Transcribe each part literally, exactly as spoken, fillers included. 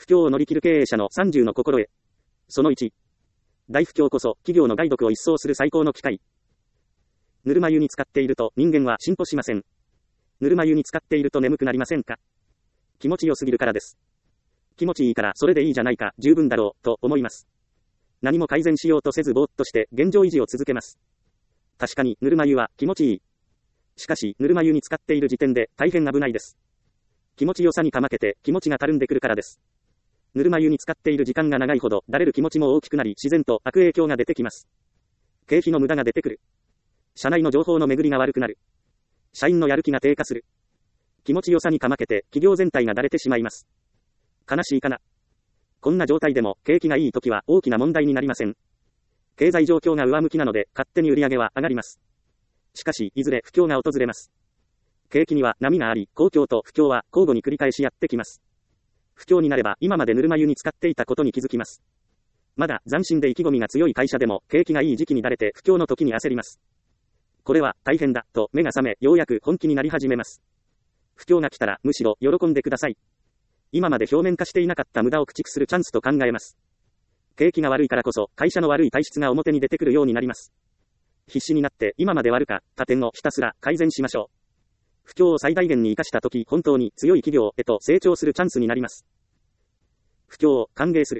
況を乗り切る経営者のさんじゅうの心得。そのいち。大不況こそ企業の害毒を一掃する最高の機会。ぬるま湯に浸かっていると人間は進歩しません。ぬるま湯に浸かっていると眠くなりませんか？気持ちよすぎるからです。気持ちいいからそれでいいじゃないか、十分だろう、と思います。何も改善しようとせずぼーっとして現状維持を続けます。確かにぬるま湯は気持ちいい。しかし、ぬるま湯に浸かっている時点で大変危ないです。気持ちよさにかまけて気持ちがたるんでくるからです。ぬるま湯に浸かっている時間が長いほど、だれる気持ちも大きくなり、自然と悪影響が出てきます。経費の無駄が出てくる。社内の情報の巡りが悪くなる。社員のやる気が低下する。気持ちよさにかまけて、企業全体がだれてしまいます。悲しいかな。こんな状態でも、景気がいい時は大きな問題になりません。経済状況が上向きなので、勝手に売り上げは上がります。しかし、いずれ不況が訪れます。景気には波があり、好況と不況は交互に繰り返しやってきます。不況になれば、今までぬるま湯に浸かっていたことに気づきます。まだ斬新で意気込みが強い会社でも、景気がいい時期にだれて不況の時に焦ります。これは大変だ、と目が覚め、ようやく本気になり始めます。不況が来たら、むしろ喜んでください。今まで表面化していなかった無駄を駆逐するチャンスと考えます。景気が悪いからこそ、会社の悪い体質が表に出てくるようになります。必死になって、今まで悪かった点をひたすら改善しましょう。不況を最大限に生かしたとき、本当に強い企業へと成長するチャンスになります。不況を歓迎する。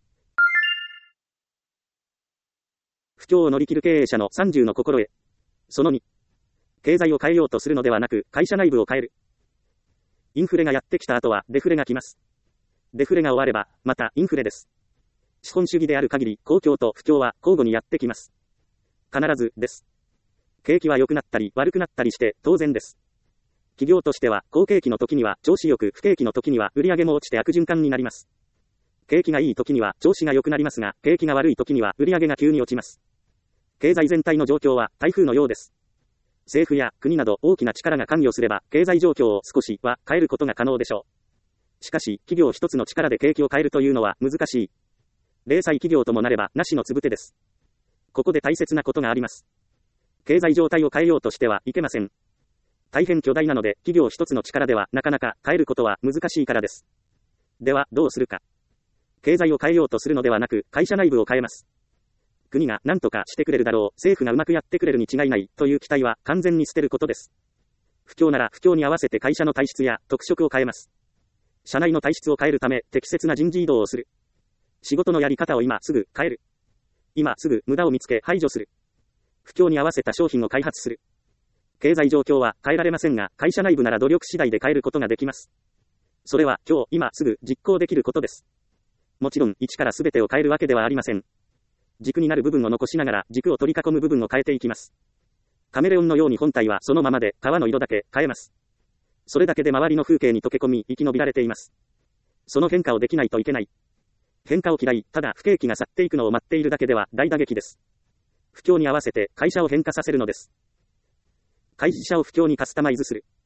不況を乗り切る経営者のさんじゅうの心得。そのに。経済を変えようとするのではなく、会社内部を変える。インフレがやってきた後はデフレが来ます。デフレが終われば、またインフレです。資本主義である限り、好況と不況は交互にやってきます。必ずです。景気は良くなったり悪くなったりして当然です。企業としては、好景気の時には調子よく、不景気の時には売上も落ちて悪循環になります。景気がいい時には調子が良くなりますが、景気が悪い時には売上が急に落ちます。経済全体の状況は台風のようです。政府や国など大きな力が関与すれば、経済状況を少しは変えることが可能でしょう。しかし、企業一つの力で景気を変えるというのは難しい。零細企業ともなれば、なしのつぶてです。ここで大切なことがあります。経済状態を変えようとしてはいけません。大変巨大なので、企業一つの力ではなかなか変えることは難しいからです。では、どうするか。経済を変えようとするのではなく、会社内部を変えます。国が何とかしてくれるだろう、政府がうまくやってくれるに違いない、という期待は完全に捨てることです。不況なら不況に合わせて会社の体質や特色を変えます。社内の体質を変えるため、適切な人事異動をする。仕事のやり方を今すぐ変える。今すぐ無駄を見つけ排除する。不況に合わせた商品を開発する。経済状況は変えられませんが、会社内部なら努力次第で変えることができます。それは今日、今すぐ実行できることです。もちろん、一から全てを変えるわけではありません。軸になる部分を残しながら、軸を取り囲む部分を変えていきます。カメレオンのように本体はそのままで、皮の色だけ変えます。それだけで周りの風景に溶け込み、生き延びられています。その変化をできないといけない。変化を嫌い、ただ不景気が去っていくのを待っているだけでは大打撃です。不況に合わせて会社を変化させるのです。会社を不況にカスタマイズする。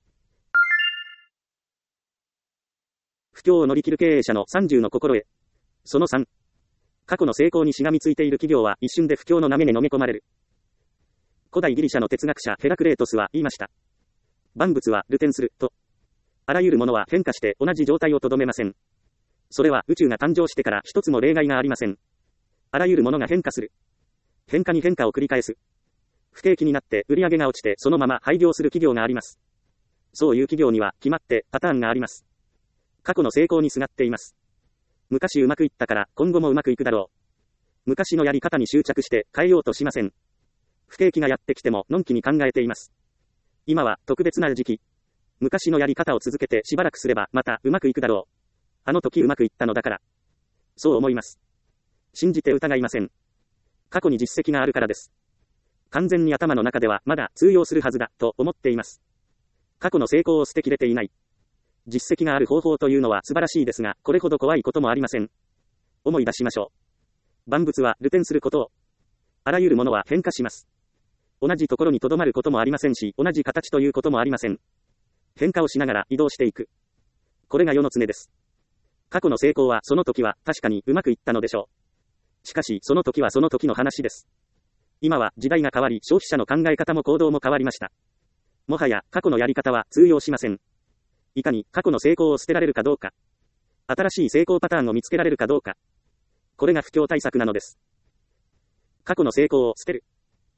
不況を乗り切る経営者のさんじゅうの心得。そのさん。過去の成功にしがみついている企業は一瞬で不況の波に飲み込まれる。古代ギリシャの哲学者ヘラクレートスは言いました。万物は流転する、と。あらゆるものは変化して同じ状態をとどめません。それは宇宙が誕生してから一つも例外がありません。あらゆるものが変化する。変化に変化を繰り返す。不景気になって売上が落ちてそのまま廃業する企業があります。そういう企業には決まってパターンがあります。過去の成功にすがっています。昔うまくいったから今後もうまくいくだろう。昔のやり方に執着して変えようとしません。不景気がやってきてものんきに考えています。今は特別な時期。昔のやり方を続けてしばらくすればまたうまくいくだろう。あの時うまくいったのだから。そう思います。信じて疑いません。過去に実績があるからです。完全に頭の中ではまだ通用するはずだと思っています。過去の成功を捨てきれていない。実績がある方法というのは素晴らしいですが、これほど怖いこともありません。思い出しましょう。万物は流転することを。あらゆるものは変化します。同じところに留まることもありませんし、同じ形ということもありません。変化をしながら移動していく。これが世の常です。過去の成功はその時は確かにうまくいったのでしょう。しかし、その時はその時の話です。今は時代が変わり、消費者の考え方も行動も変わりました。もはや過去のやり方は通用しません。いかに過去の成功を捨てられるかどうか。 新しい成功パターンを見つけられるかどうか。これが不況対策なのです。過去の成功を捨てる。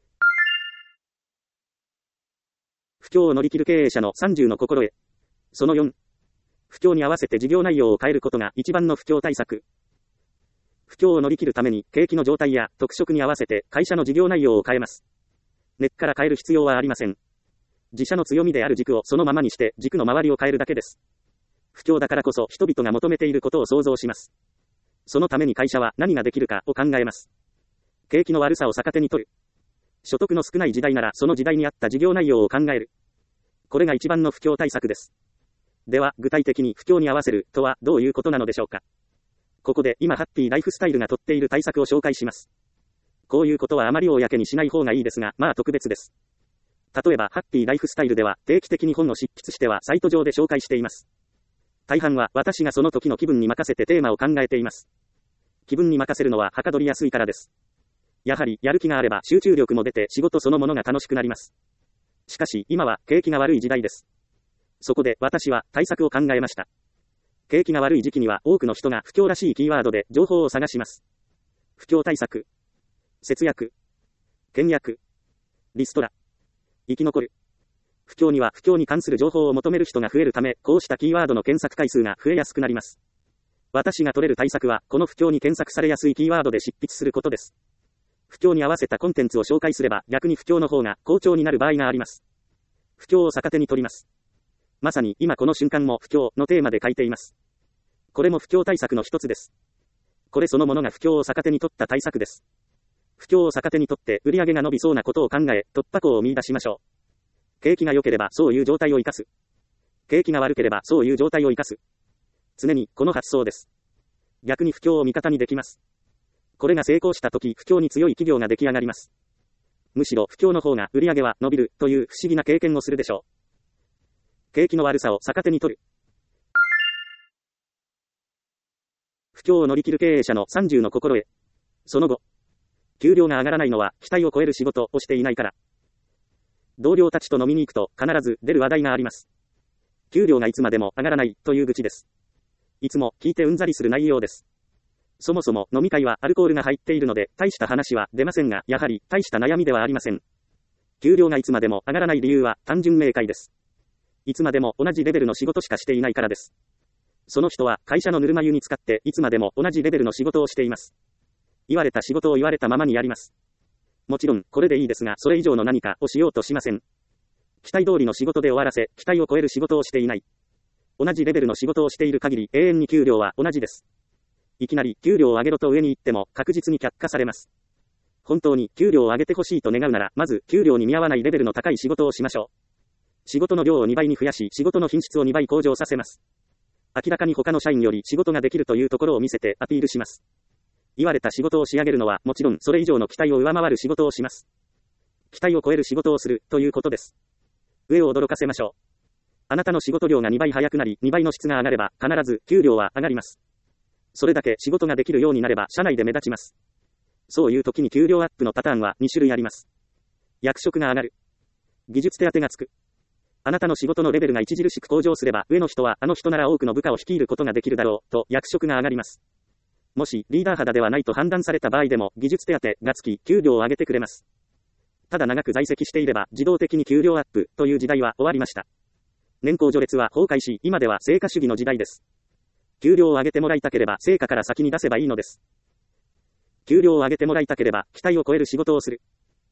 不況を乗り切る経営者のさんじゅうの心得。そのよん。不況に合わせて事業内容を変えることが一番の不況対策。不況を乗り切るために景気の状態や特色に合わせて会社の事業内容を変えます。根っから変える必要はありません。自社の強みである軸をそのままにして軸の周りを変えるだけです。不況だからこそ人々が求めていることを想像します。そのために会社は何ができるかを考えます。景気の悪さを逆手に取る。所得の少ない時代ならその時代に合った事業内容を考える。これが一番の不況対策です。では、具体的に不況に合わせるとはどういうことなのでしょうか。ここで今ハッピーライフスタイルがとっている対策を紹介します。こういうことはあまり公にしない方がいいですが、まあ特別です。例えば、ハッピーライフスタイルでは定期的に本の執筆してはサイト上で紹介しています。大半は私がその時の気分に任せてテーマを考えています。気分に任せるのははかどりやすいからです。やはりやる気があれば集中力も出て仕事そのものが楽しくなります。しかし今は景気が悪い時代です。そこで私は対策を考えました。景気が悪い時期には多くの人が不況らしいキーワードで情報を探します。不況対策、節約、倹約、リストラ、生き残る。不況には不況に関する情報を求める人が増えるため、こうしたキーワードの検索回数が増えやすくなります。私が取れる対策は、この不況に検索されやすいキーワードで執筆することです。不況に合わせたコンテンツを紹介すれば、逆に不況の方が好調になる場合があります。不況を逆手に取ります。まさに今この瞬間も不況のテーマで書いています。これも不況対策の一つです。これそのものが不況を逆手に取った対策です。不況を逆手に取って売り上げが伸びそうなことを考え、突破口を見出しましょう。景気が良ければそういう状態を生かす。景気が悪ければそういう状態を生かす。常にこの発想です。逆に不況を味方にできます。これが成功したとき不況に強い企業が出来上がります。むしろ不況の方が売り上げは伸びるという不思議な経験をするでしょう。景気の悪さを逆手に取る。不況を乗り切る経営者のさんじゅうの心得。その後、給料が上がらないのは期待を超える仕事をしていないから。同僚たちと飲みに行くと必ず出る話題があります。給料がいつまでも上がらないという愚痴です。いつも聞いてうんざりする内容です。そもそも飲み会はアルコールが入っているので大した話は出ませんが、やはり大した悩みではありません。給料がいつまでも上がらない理由は単純明快です。いつまでも同じレベルの仕事しかしていないからです。その人は会社のぬるま湯に使っていつまでも同じレベルの仕事をしています。言われた仕事を言われたままにやります。もちろんこれでいいですが、それ以上の何かをしようとしません。期待通りの仕事で終わらせ、期待を超える仕事をしていない。同じレベルの仕事をしている限り永遠に給料は同じです。いきなり給料を上げろと上に行っても確実に却下されます。本当に給料を上げてほしいと願うなら、まず給料に見合わないレベルの高い仕事をしましょう。仕事の量をにばいに増やし、仕事の品質をにばい向上させます。明らかに他の社員より仕事ができるというところを見せてアピールします。言われた仕事を仕上げるのはもちろんそれ以上の期待を上回る仕事をします。期待を超える仕事をするということです。上を驚かせましょう。あなたの仕事量がにばい早くなり、にばいの質が上がれば必ず給料は上がります。それだけ仕事ができるようになれば社内で目立ちます。そういう時に給料アップのパターンはに種類あります。役職が上がる。技術手当がつく。あなたの仕事のレベルが著しく向上すれば、上の人はあの人なら多くの部下を率いることができるだろうと役職が上がります。もしリーダー肌ではないと判断された場合でも技術手当がつき給料を上げてくれます。ただ長く在籍していれば自動的に給料アップという時代は終わりました。年功序列は崩壊し、今では成果主義の時代です。給料を上げてもらいたければ成果から先に出せばいいのです。給料を上げてもらいたければ期待を超える仕事をする。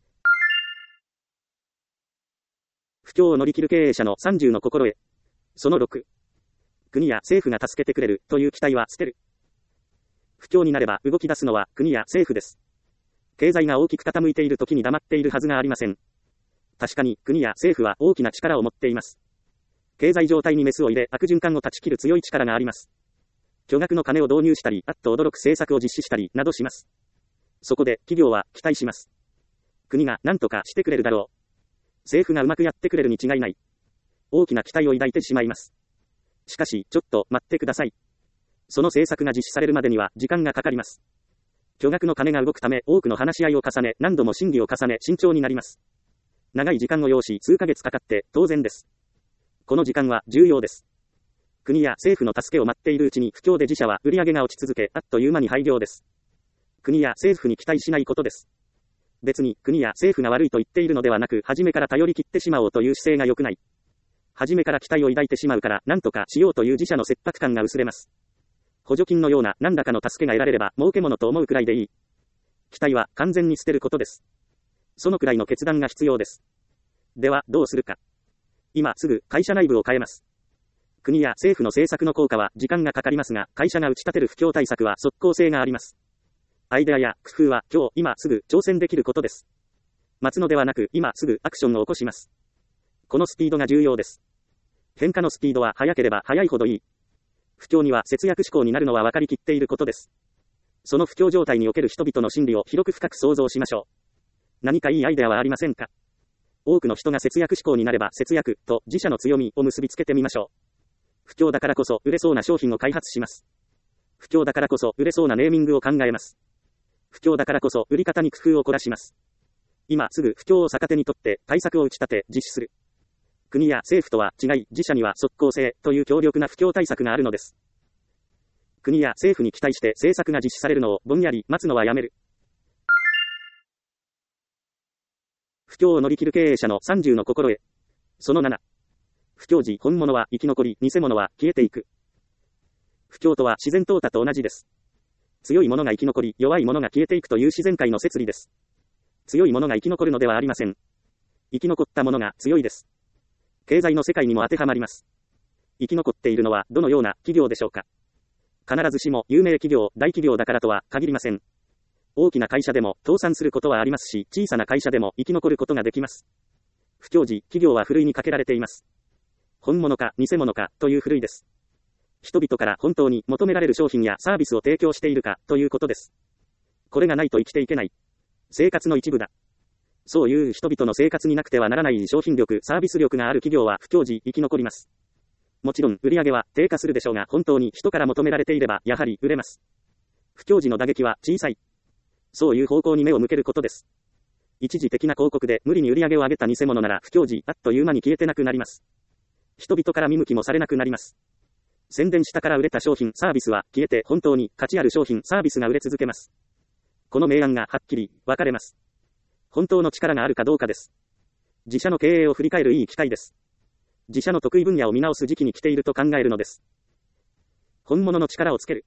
不況を乗り切る経営者のさんじゅうの心得。そのろく。国や政府が助けてくれるという期待は捨てる。不況になれば動き出すのは国や政府です。経済が大きく傾いている時に黙っているはずがありません。確かに国や政府は大きな力を持っています。経済状態にメスを入れ悪循環を断ち切る強い力があります。巨額の金を導入したり、あっと驚く政策を実施したりなどします。そこで企業は期待します。国が何とかしてくれるだろう。政府がうまくやってくれるに違いない。大きな期待を抱いてしまいます。しかし、ちょっと待ってください。その政策が実施されるまでには時間がかかります。巨額の金が動くため多くの話し合いを重ね、何度も審議を重ね慎重になります。長い時間を要し数ヶ月かかって当然です。この時間は重要です。 国や政府の助けを待っているうちに不況で自社は売上が落ち続け、あっという間に廃業です。国や政府に期待しないことです。別に国や政府が悪いと言っているのではなく、初めから頼り切ってしまおうという姿勢が良くない。初めから期待を抱いてしまうから、何とかしようという自社の切迫感が薄れます。補助金のような何らかの助けが得られれば、儲けものと思うくらいでいい。期待は完全に捨てることです。そのくらいの決断が必要です。では、どうするか。今すぐ会社内部を変えます。国や政府の政策の効果は時間がかかりますが、会社が打ち立てる不況対策は即効性があります。アイデアや工夫は今日、今すぐ挑戦できることです。待つのではなく、今すぐアクションを起こします。このスピードが重要です。変化のスピードは速ければ速いほどいい。不況には節約志向になるのは分かりきっていることです。その不況状態における人々の心理を広く深く想像しましょう。何かいいアイデアはありませんか？多くの人が節約志向になれば節約と自社の強みを結びつけてみましょう。不況だからこそ売れそうな商品を開発します。不況だからこそ売れそうなネーミングを考えます。不況だからこそ売り方に工夫を凝らします。今すぐ不況を逆手にとって対策を打ち立て実施する。国や政府とは違い、自社には即効性という強力な不況対策があるのです。国や政府に期待して政策が実施されるのをぼんやり待つのはやめる。不況を乗り切る経営者のさんじゅうの心得。そのなな。不況時本物は生き残り、偽物は消えていく。不況とは自然淘汰と同じです。強い者が生き残り、弱い者が消えていくという自然界の摂理です。強い者が生き残るのではありません。生き残った者が強いです。経済の世界にも当てはまります。生き残っているのはどのような企業でしょうか。必ずしも有名企業、大企業だからとは限りません。大きな会社でも倒産することはありますし、小さな会社でも生き残ることができます。不況時、企業はふるいにかけられています。本物か偽物かというふるいです。人々から本当に求められる商品やサービスを提供しているかということです。これがないと生きていけない。生活の一部だ。そういう人々の生活になくてはならない商品力、サービス力がある企業は不況時生き残ります。もちろん売上は低下するでしょうが、本当に人から求められていればやはり売れます。不況時の打撃は小さい。そういう方向に目を向けることです。一時的な広告で無理に売り上げを上げた偽物なら不況時あっという間に消えてなくなります。人々から見向きもされなくなります。宣伝したから売れた商品、サービスは消えて本当に価値ある商品、サービスが売れ続けます。この明暗がはっきり分かれます。本当の力があるかどうかです。自社の経営を振り返るいい機会です。自社の得意分野を見直す時期に来ていると考えるのです。本物の力をつける。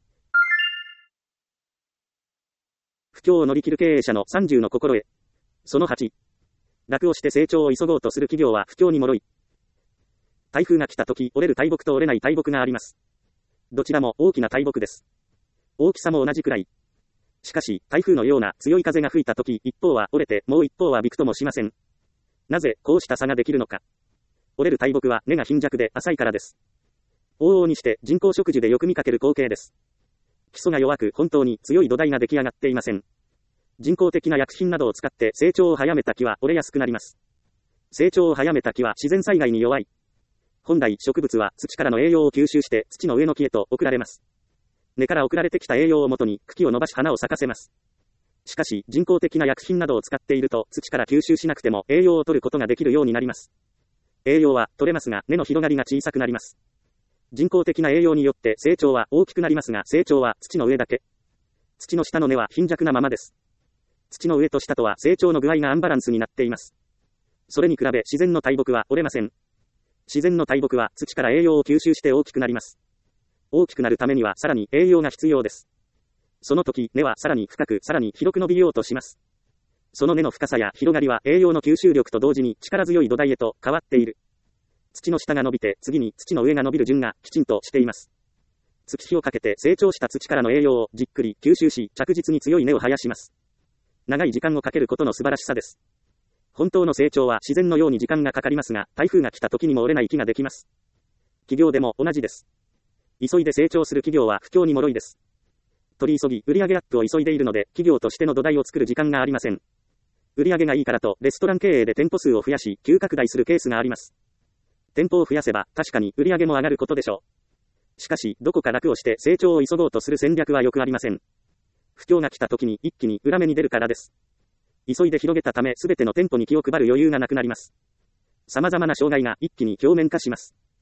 不況を乗り切る経営者のさんじゅうの心得。そのはち。楽をして成長を急ごうとする企業は不況に脆い。台風が来た時、折れる大木と折れない大木があります。どちらも大きな大木です。大きさも同じくらい。しかし、台風のような強い風が吹いたとき、一方は折れて、もう一方はびくともしません。なぜ、こうした差ができるのか。折れる大木は根が貧弱で浅いからです。往々にして人工植樹でよく見かける光景です。基礎が弱く、本当に強い土台が出来上がっていません。人工的な薬品などを使って成長を早めた木は折れやすくなります。成長を早めた木は自然災害に弱い。本来、植物は土からの栄養を吸収して土の上の木へと送られます。根から送られてきた栄養をもとに茎を伸ばし花を咲かせます。しかし、人工的な薬品などを使っていると土から吸収しなくても栄養を取ることができるようになります。栄養は取れますが根の広がりが小さくなります。人工的な栄養によって成長は大きくなりますが成長は土の上だけ。土の下の根は貧弱なままです。土の上と下とは成長の具合がアンバランスになっています。それに比べ自然の大木は折れません。自然の大木は土から栄養を吸収して大きくなります。大きくなるためにはさらに栄養が必要です。その時、根はさらに深く、さらに広く伸びようとします。その根の深さや広がりは栄養の吸収力と同時に力強い土台へと変わっている。土の下が伸びて、次に土の上が伸びる順がきちんとしています。月日をかけて成長した土からの栄養をじっくり吸収し、着実に強い根を生やします。長い時間をかけることの素晴らしさです。本当の成長は自然のように時間がかかりますが、台風が来た時にも折れない木ができます。企業でも同じです。急いで成長する企業は不況に脆いです。取り急ぎ、売上アップを急いでいるので、企業としての土台を作る時間がありません。売上がいいからと、レストラン経営で店舗数を増やし、急拡大するケースがあります。店舗を増やせば、確かに売上も上がることでしょう。しかし、どこか楽をして成長を急ごうとする戦略はよくありません。不況が来た時に一気に裏目に出るからです。急いで広げたため、すべての店舗に気を配る余裕がなくなります。様々な障害が一気に表面化します。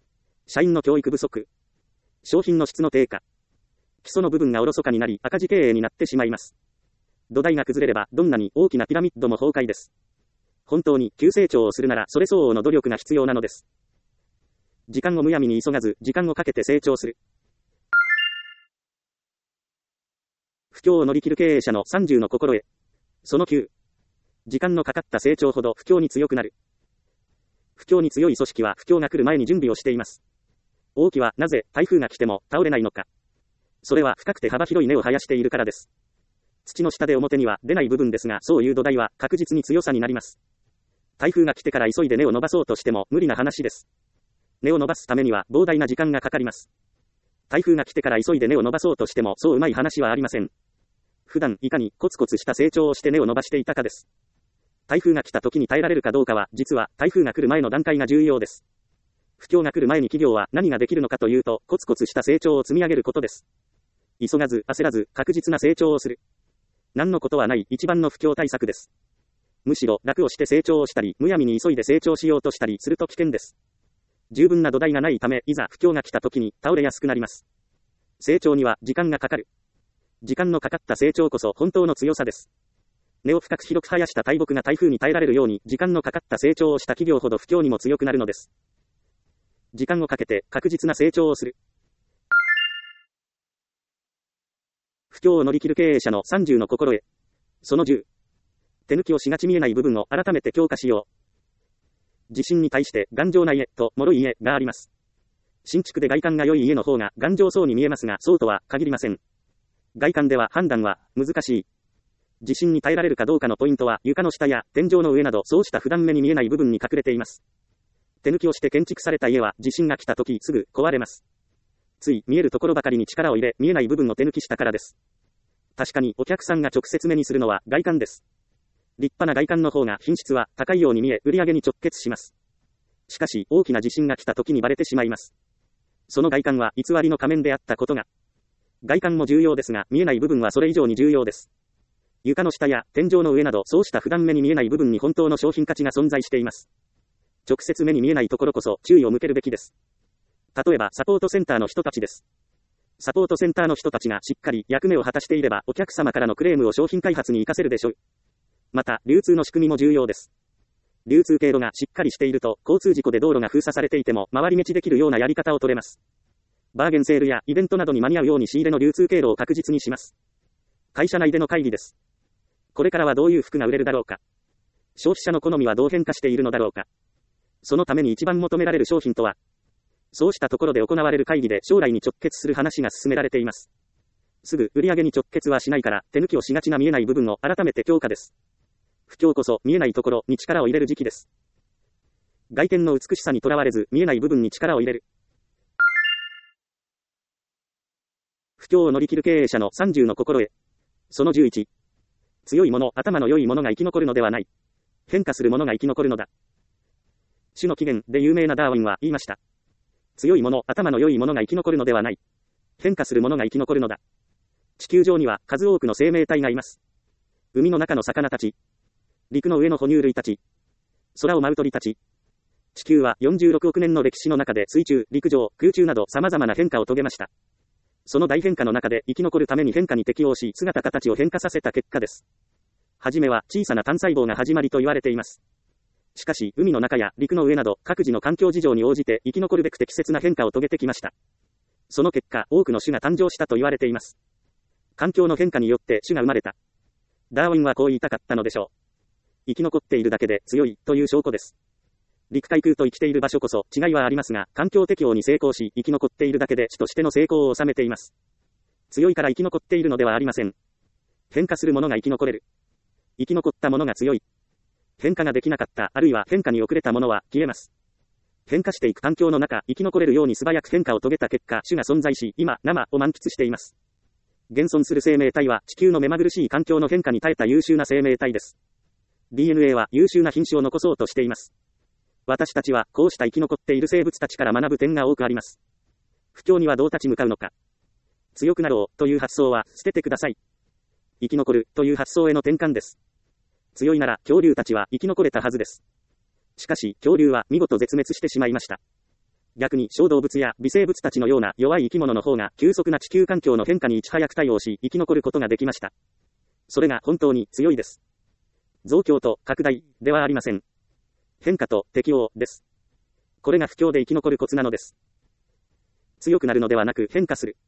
社員の教育不足。商品の質の低下。基礎の部分がおろそかになり赤字経営になってしまいます。土台が崩れればどんなに大きなピラミッドも崩壊です。本当に急成長をするならそれ相応の努力が必要なのです。時間をむやみに急がず、時間をかけて成長する。不況を乗り切る経営者のさんじゅうの心得。そのきゅう。時間のかかった成長ほど不況に強くなる。不況に強い組織は不況が来る前に準備をしています。大きはなぜ台風が来ても倒れないのか。それは深くて幅広い根を生やしているからです。土の下で表には出ない部分ですが、そういう土台は確実に強さになります。台風が来てから急いで根を伸ばそうとしても無理な話です。根を伸ばすためには膨大な時間がかかります。台風が来てから急いで根を伸ばそうとしてもそううまい話はありません。普段いかにコツコツした成長をして根を伸ばしていたかです。台風が来た時に耐えられるかどうかは、実は台風が来る前の段階が重要です。不況が来る前に企業は何ができるのかというと、コツコツした成長を積み上げることです。急がず焦らず確実な成長をする。何のことはない一番の不況対策です。むしろ楽をして成長をしたり、むやみに急いで成長しようとしたりすると危険です。十分な土台がないため、いざ不況が来た時に倒れやすくなります。成長には時間がかかる。時間のかかった成長こそ本当の強さです。根を深く広く生やした大木が台風に耐えられるように、時間のかかった成長をした企業ほど不況にも強くなるのです。時間をかけて確実な成長をする。不況を乗り切る経営者のさんじゅうの心得。そのじゅう。手抜きをしがち見えない部分を改めて強化しよう。地震に対して頑丈な家と脆い家があります。新築で外観が良い家の方が頑丈そうに見えますが、そうとは限りません。外観では判断は難しい。地震に耐えられるかどうかのポイントは床の下や天井の上などそうした普段目に見えない部分に隠れています。手抜きをして建築された家は地震が来た時すぐ壊れます。つい見えるところばかりに力を入れ見えない部分を手抜きしたからです。確かにお客さんが直接目にするのは外観です。立派な外観の方が品質は高いように見え売上に直結します。しかし大きな地震が来た時にバレてしまいます。その外観は偽りの仮面であったことが。外観も重要ですが見えない部分はそれ以上に重要です。床の下や天井の上などそうした普段目に見えない部分に本当の商品価値が存在しています。直接目に見えないところこそ注意を向けるべきです。例えばサポートセンターの人たちです。サポートセンターの人たちがしっかり役目を果たしていればお客様からのクレームを商品開発に活かせるでしょう。また流通の仕組みも重要です。流通経路がしっかりしていると交通事故で道路が封鎖されていても回り道できるようなやり方を取れます。バーゲンセールやイベントなどに間に合うように仕入れの流通経路を確実にします。会社内での会議です。これからはどういう服が売れるだろうか。消費者の好みはどう変化しているのだろうか。そのために一番求められる商品とは。そうしたところで行われる会議で将来に直結する話が進められています。すぐ売上に直結はしないから手抜きをしがちな見えない部分を改めて強化です。不況こそ見えないところに力を入れる時期です。外見の美しさにとらわれず見えない部分に力を入れる。不況を乗り切る経営者のさんじゅうの心得。そのじゅういち。強いもの、頭の良いものが生き残るのではない。変化するものが生き残るのだ。種の起源で有名なダーウィンは言いました。強いもの、頭の良いものが生き残るのではない。変化するものが生き残るのだ。地球上には数多くの生命体がいます。海の中の魚たち。陸の上の哺乳類たち。空を舞う鳥たち。地球はよんじゅうろくおくねんの歴史の中で水中、陸上、空中など様々な変化を遂げました。その大変化の中で生き残るために変化に適応し姿形を変化させた結果です。はじめは小さな単細胞が始まりと言われています。しかし海の中や陸の上など各自の環境事情に応じて生き残るべく適切な変化を遂げてきました。その結果多くの種が誕生したと言われています。環境の変化によって種が生まれた。ダーウィンはこう言いたかったのでしょう。生き残っているだけで強いという証拠です。陸海空と生きている場所こそ違いはありますが、環境適応に成功し生き残っているだけで種としての成功を収めています。強いから生き残っているのではありません。変化するものが生き残れる。生き残ったものが強い。変化ができなかった、あるいは変化に遅れたものは消えます。変化していく環境の中、生き残れるように素早く変化を遂げた結果、種が存在し、今、生を満喫しています。現存する生命体は地球の目まぐるしい環境の変化に耐えた優秀な生命体です。ディーエヌエー は優秀な品種を残そうとしています。私たちはこうした生き残っている生物たちから学ぶ点が多くあります。不況にはどう立ち向かうのか。強くなろうという発想は捨ててください。生き残るという発想への転換です。強いなら恐竜たちは生き残れたはずです。しかし恐竜は見事絶滅してしまいました。 逆に小動物や微生物たちのような弱い生き物の方が急速な地球環境の変化にいち早く対応し生き残ることができました。それが本当に強いです。増強と拡大ではありません。変化と適応です。これが不況で生き残るコツなのです。強くなるのではなく変化する。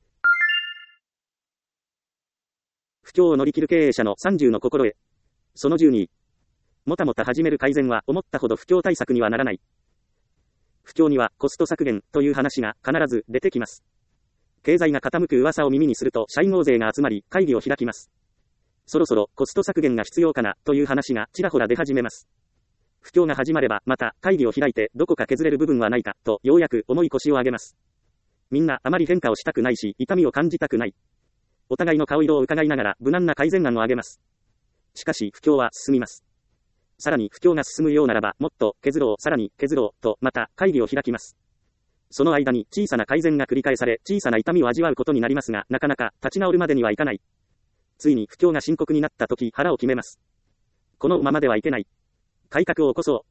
不況を乗り切る経営者のさんじゅうの心得。そのじゅうに。もたもた始める改善は思ったほど不況対策にはならない。不況にはコスト削減という話が必ず出てきます。経済が傾く噂を耳にすると社員大勢が集まり会議を開きます。そろそろコスト削減が必要かなという話がちらほら出始めます。不況が始まればまた会議を開いてどこか削れる部分はないかとようやく重い腰を上げます。みんなあまり変化をしたくないし痛みを感じたくない。お互いの顔色を伺いながら無難な改善案を挙げます。しかし不況は進みます。さらに不況が進むようならばもっと削ろうさらに削ろうとまた会議を開きます。その間に小さな改善が繰り返され小さな痛みを味わうことになりますがなかなか立ち直るまでにはいかない。ついに不況が深刻になった時腹を決めます。このままではいけない。改革を起こそう。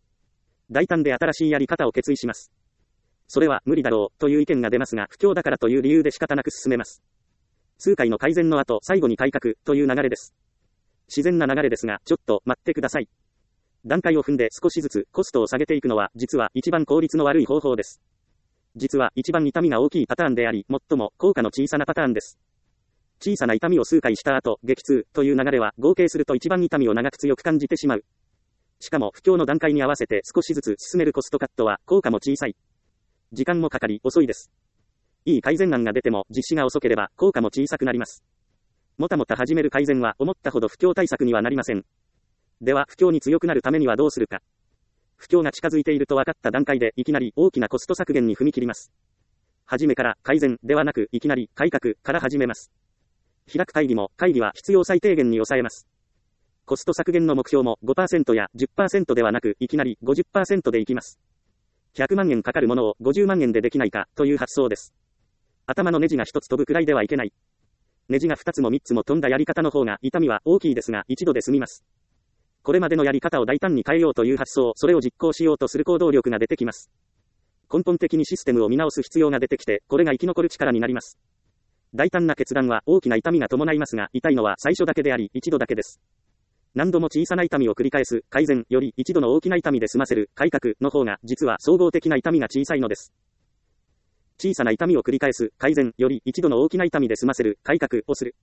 大胆で新しいやり方を決意します。それは無理だろうという意見が出ますが不況だからという理由で仕方なく進めます。数回の改善の後最後に改革という流れです。自然な流れですがちょっと待ってください。段階を踏んで少しずつコストを下げていくのは実は一番効率の悪い方法です。実は一番痛みが大きいパターンであり最も効果の小さなパターンです。小さな痛みを数回した後激痛という流れは合計すると一番痛みを長く強く感じてしまう。しかも不況の段階に合わせて少しずつ進めるコストカットは効果も小さい。時間もかかり遅いです。いい改善案が出ても実施が遅ければ効果も小さくなります。もたもた始める改善は思ったほど不況対策にはなりません。では不況に強くなるためにはどうするか。不況が近づいていると分かった段階でいきなり大きなコスト削減に踏み切ります。初めから改善ではなくいきなり改革から始めます。開く会議も会議は必要最低限に抑えます。コスト削減の目標も ごパーセント や じゅっパーセント ではなくいきなり ごじゅっパーセント でいきます。ひゃくまんえんかかるものをごじゅうまんえんでできないかという発想です。頭のネジが一つ飛ぶくらいではいけない。ネジが二つも三つも飛んだやり方の方が痛みは大きいですが一度で済みます。これまでのやり方を大胆に変えようという発想、それを実行しようとする行動力が出てきます。根本的にシステムを見直す必要が出てきて、これが生き残る力になります。大胆な決断は大きな痛みが伴いますが、痛いのは最初だけであり、一度だけです。何度も小さな痛みを繰り返す、改善より一度の大きな痛みで済ませる、改革の方が、実は総合的な痛みが小さいのです。小さな痛みを繰り返す、改善より一度の大きな痛みで済ませる、改革をする。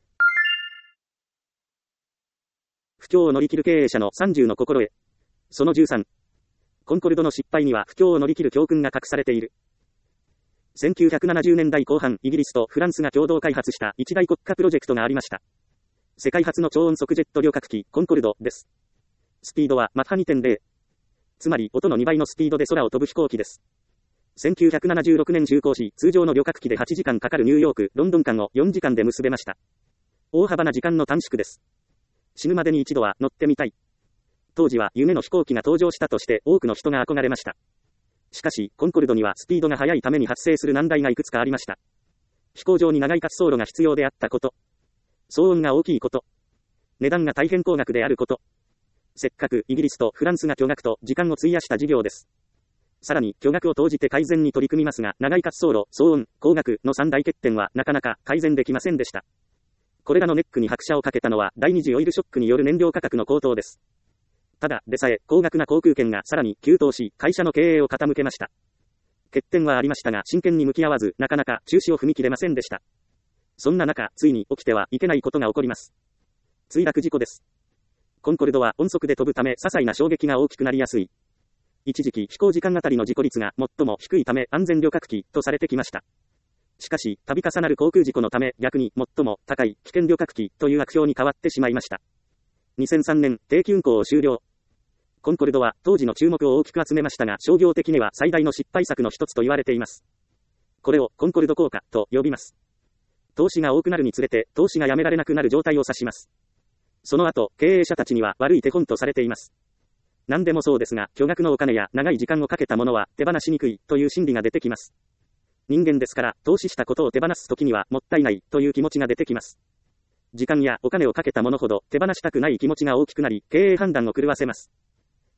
不況を乗り切る経営者のさんじゅうの心得。そのじゅうさん。コンコルドの失敗には不況を乗り切る教訓が隠されている。せんきゅうひゃくななじゅうねんだいこう半、イギリスとフランスが共同開発した一大国家プロジェクトがありました。世界初の超音速ジェット旅客機、コンコルドです。スピードはマッハ にてんゼロ。つまり音のにばいのスピードで空を飛ぶ飛行機です。せんきゅうひゃくななじゅうろくねん就航し、通常の旅客機ではちじかんかかるニューヨーク、ロンドン間をよんじかんで結べました。大幅な時間の短縮です。死ぬまでに一度は乗ってみたい。当時は夢の飛行機が登場したとして多くの人が憧れました。しかし、コンコルドにはスピードが速いために発生する難題がいくつかありました。飛行場に長い滑走路が必要であったこと。騒音が大きいこと。値段が大変高額であること。せっかくイギリスとフランスが巨額と時間を費やした事業です。さらに巨額を投じて改善に取り組みますが、長い滑走路、騒音、高額の三大欠点はなかなか改善できませんでした。これらのネックに拍車をかけたのは第二次オイルショックによる燃料価格の高騰です。ただでさえ高額な航空券がさらに急騰し、会社の経営を傾けました。欠点はありましたが真剣に向き合わずなかなか中止を踏み切れませんでした。そんな中、ついに起きてはいけないことが起こります。墜落事故です。コンコルドは音速で飛ぶため些細な衝撃が大きくなりやすい。一時期飛行時間あたりの事故率が最も低いため安全旅客機とされてきました。しかし、度重なる航空事故のため逆に最も高い危険旅客機という悪評に変わってしまいました。にせんさんねん、定期運航を終了。コンコルドは当時の注目を大きく集めましたが、商業的には最大の失敗作の一つと言われています。これをコンコルド効果と呼びます。投資が多くなるにつれて、投資がやめられなくなる状態を指します。その後、経営者たちには悪い手本とされています。何でもそうですが、巨額のお金や長い時間をかけたものは手放しにくいという心理が出てきます。人間ですから、投資したことを手放すときにはもったいないという気持ちが出てきます。時間やお金をかけたものほど手放したくない気持ちが大きくなり、経営判断を狂わせます。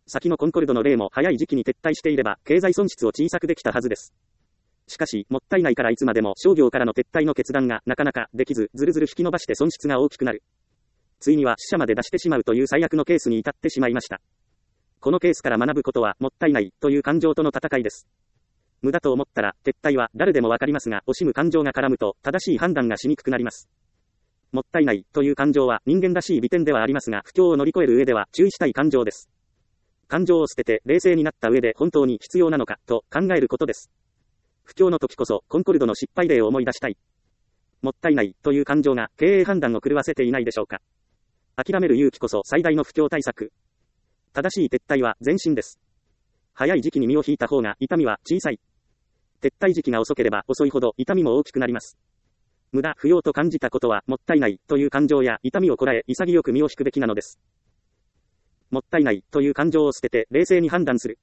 先のコンコルドの例も早い時期に撤退していれば、経済損失を小さくできたはずです。しかし、もったいないからいつまでも商業からの撤退の決断がなかなかできず、ずるずる引き延ばして損失が大きくなる。ついには死者まで出してしまうという最悪のケースに至ってしまいました。このケースから学ぶことは、もったいないという感情との戦いです。無駄と思ったら、撤退は誰でもわかりますが、惜しむ感情が絡むと、正しい判断がしにくくなります。もったいないという感情は人間らしい美点ではありますが、不況を乗り越える上では注意したい感情です。感情を捨てて冷静になった上で本当に必要なのかと考えることです。不況の時こそコンコルドの失敗例を思い出したい。もったいないという感情が経営判断を狂わせていないでしょうか。諦める勇気こそ最大の不況対策。正しい撤退は前進です。早い時期に身を引いた方が痛みは小さい。撤退時期が遅ければ遅いほど痛みも大きくなります。無駄不要と感じたことはもったいないという感情や痛みをこらえ潔く身を引くべきなのです。もったいないという感情を捨てて冷静に判断する。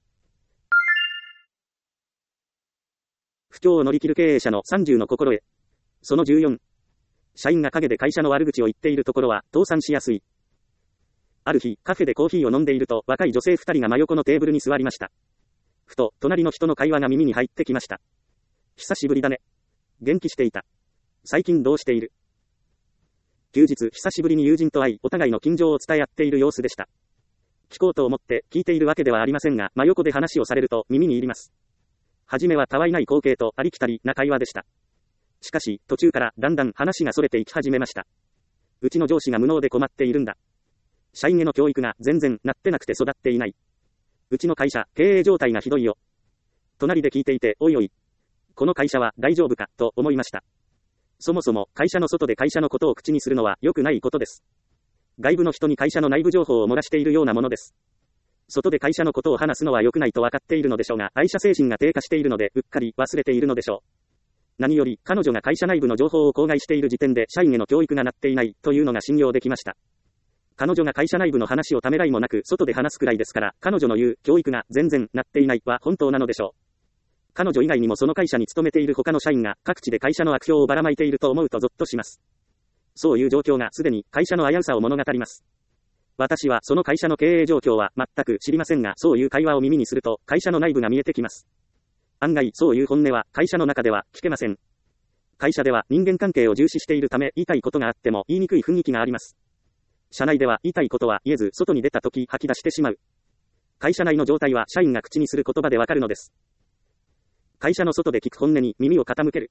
不況を乗り切る経営者のさんじゅうの心得。そのじゅうよん。社員が陰で会社の悪口を言っているところは倒産しやすい。ある日、カフェでコーヒーを飲んでいると若い女性ふたりが真横のテーブルに座りました。ふと、隣の人の会話が耳に入ってきました。久しぶりだね。元気していた。最近どうしている？休日、久しぶりに友人と会い、お互いの近況を伝え合っている様子でした。聞こうと思って聞いているわけではありませんが、真横で話をされると耳に入ります。はじめはたわいない光景とありきたりな会話でした。しかし、途中からだんだん話がそれていき始めました。うちの上司が無能で困っているんだ。社員への教育が全然なってなくて育っていない。うちの会社、経営状態がひどいよ。隣で聞いていて、おいおい。この会社は大丈夫か、と思いました。そもそも、会社の外で会社のことを口にするのは良くないことです。外部の人に会社の内部情報を漏らしているようなものです。外で会社のことを話すのは良くないと分かっているのでしょうが、愛社精神が低下しているので、うっかり忘れているのでしょう。何より、彼女が会社内部の情報を口外している時点で、社員への教育がなっていない、というのが信用できました。彼女が会社内部の話をためらいもなく、外で話すくらいですから、彼女の言う、教育が全然なっていないは本当なのでしょう。彼女以外にもその会社に勤めている他の社員が、各地で会社の悪評をばらまいていると思うとゾッとします。そういう状況がすでに会社の危うさを物語ります。私はその会社の経営状況は全く知りませんが、そういう会話を耳にすると、会社の内部が見えてきます。案外、そういう本音は会社の中では聞けません。会社では人間関係を重視しているため、言いたいことがあっても言いにくい雰囲気があります。社内では言いたいことは言えず、外に出た時吐き出してしまう。会社内の状態は社員が口にする言葉でわかるのです。会社の外で聞く本音に耳を傾ける。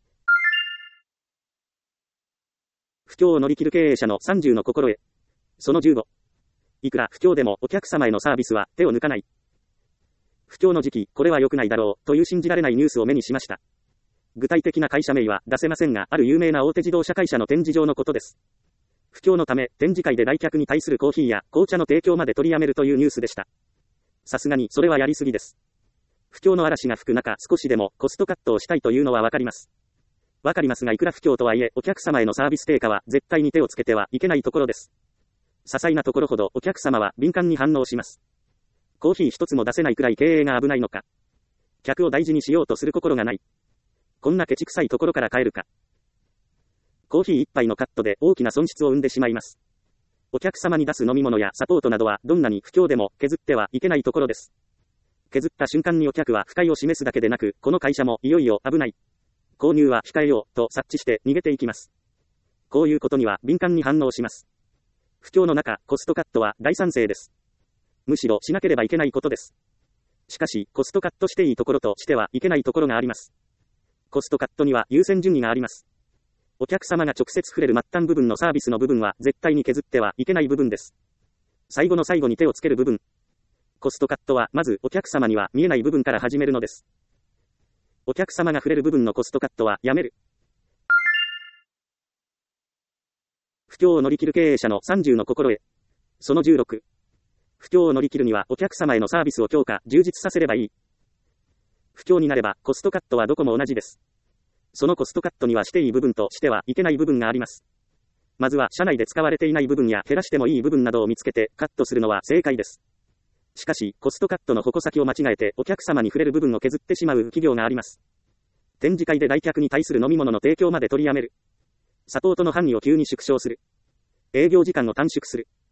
不況を乗り切る経営者のさんじゅうの心得。そのじゅうご。いくら不況でもお客様へのサービスは手を抜かない。不況の時期、これは良くないだろう、という信じられないニュースを目にしました。具体的な会社名は出せませんが、ある有名な大手自動車会社の展示場のことです。不況のため、展示会で来客に対するコーヒーや紅茶の提供まで取りやめるというニュースでした。さすがに、それはやりすぎです。不況の嵐が吹く中、少しでもコストカットをしたいというのはわかります。わかりますが、いくら不況とはいえ、お客様へのサービス低下は絶対に手をつけてはいけないところです。些細なところほどお客様は敏感に反応します。コーヒー一つも出せないくらい経営が危ないのか。客を大事にしようとする心がない。こんなケチくさいところから変えるか。コーヒー一杯のカットで大きな損失を生んでしまいます。お客様に出す飲み物やサポートなどはどんなに不況でも削ってはいけないところです。削った瞬間にお客は不快を示すだけでなく、この会社もいよいよ危ない。購入は控えようと察知して逃げていきます。こういうことには敏感に反応します。不況の中、コストカットは大賛成です。むしろしなければいけないことです。しかし、コストカットしていいところとしてはいけないところがあります。コストカットには優先順位があります。お客様が直接触れる末端部分のサービスの部分は絶対に削ってはいけない部分です。最後の最後に手をつける部分。コストカットはまずお客様には見えない部分から始めるのです。お客様が触れる部分のコストカットはやめる。不況を乗り切る経営者のさんじゅうの心得。そのじゅうろく。不況を乗り切るにはお客様へのサービスを強化、充実させればいい。不況になればコストカットはどこも同じです。そのコストカットにはしていい部分としてはいけない部分があります。まずは社内で使われていない部分や減らしてもいい部分などを見つけてカットするのは正解です。しかし、コストカットの矛先を間違えてお客様に触れる部分を削ってしまう企業があります。展示会で来客に対する飲み物の提供まで取りやめる。サポートの範囲を急に縮小する。営業時間を短縮する。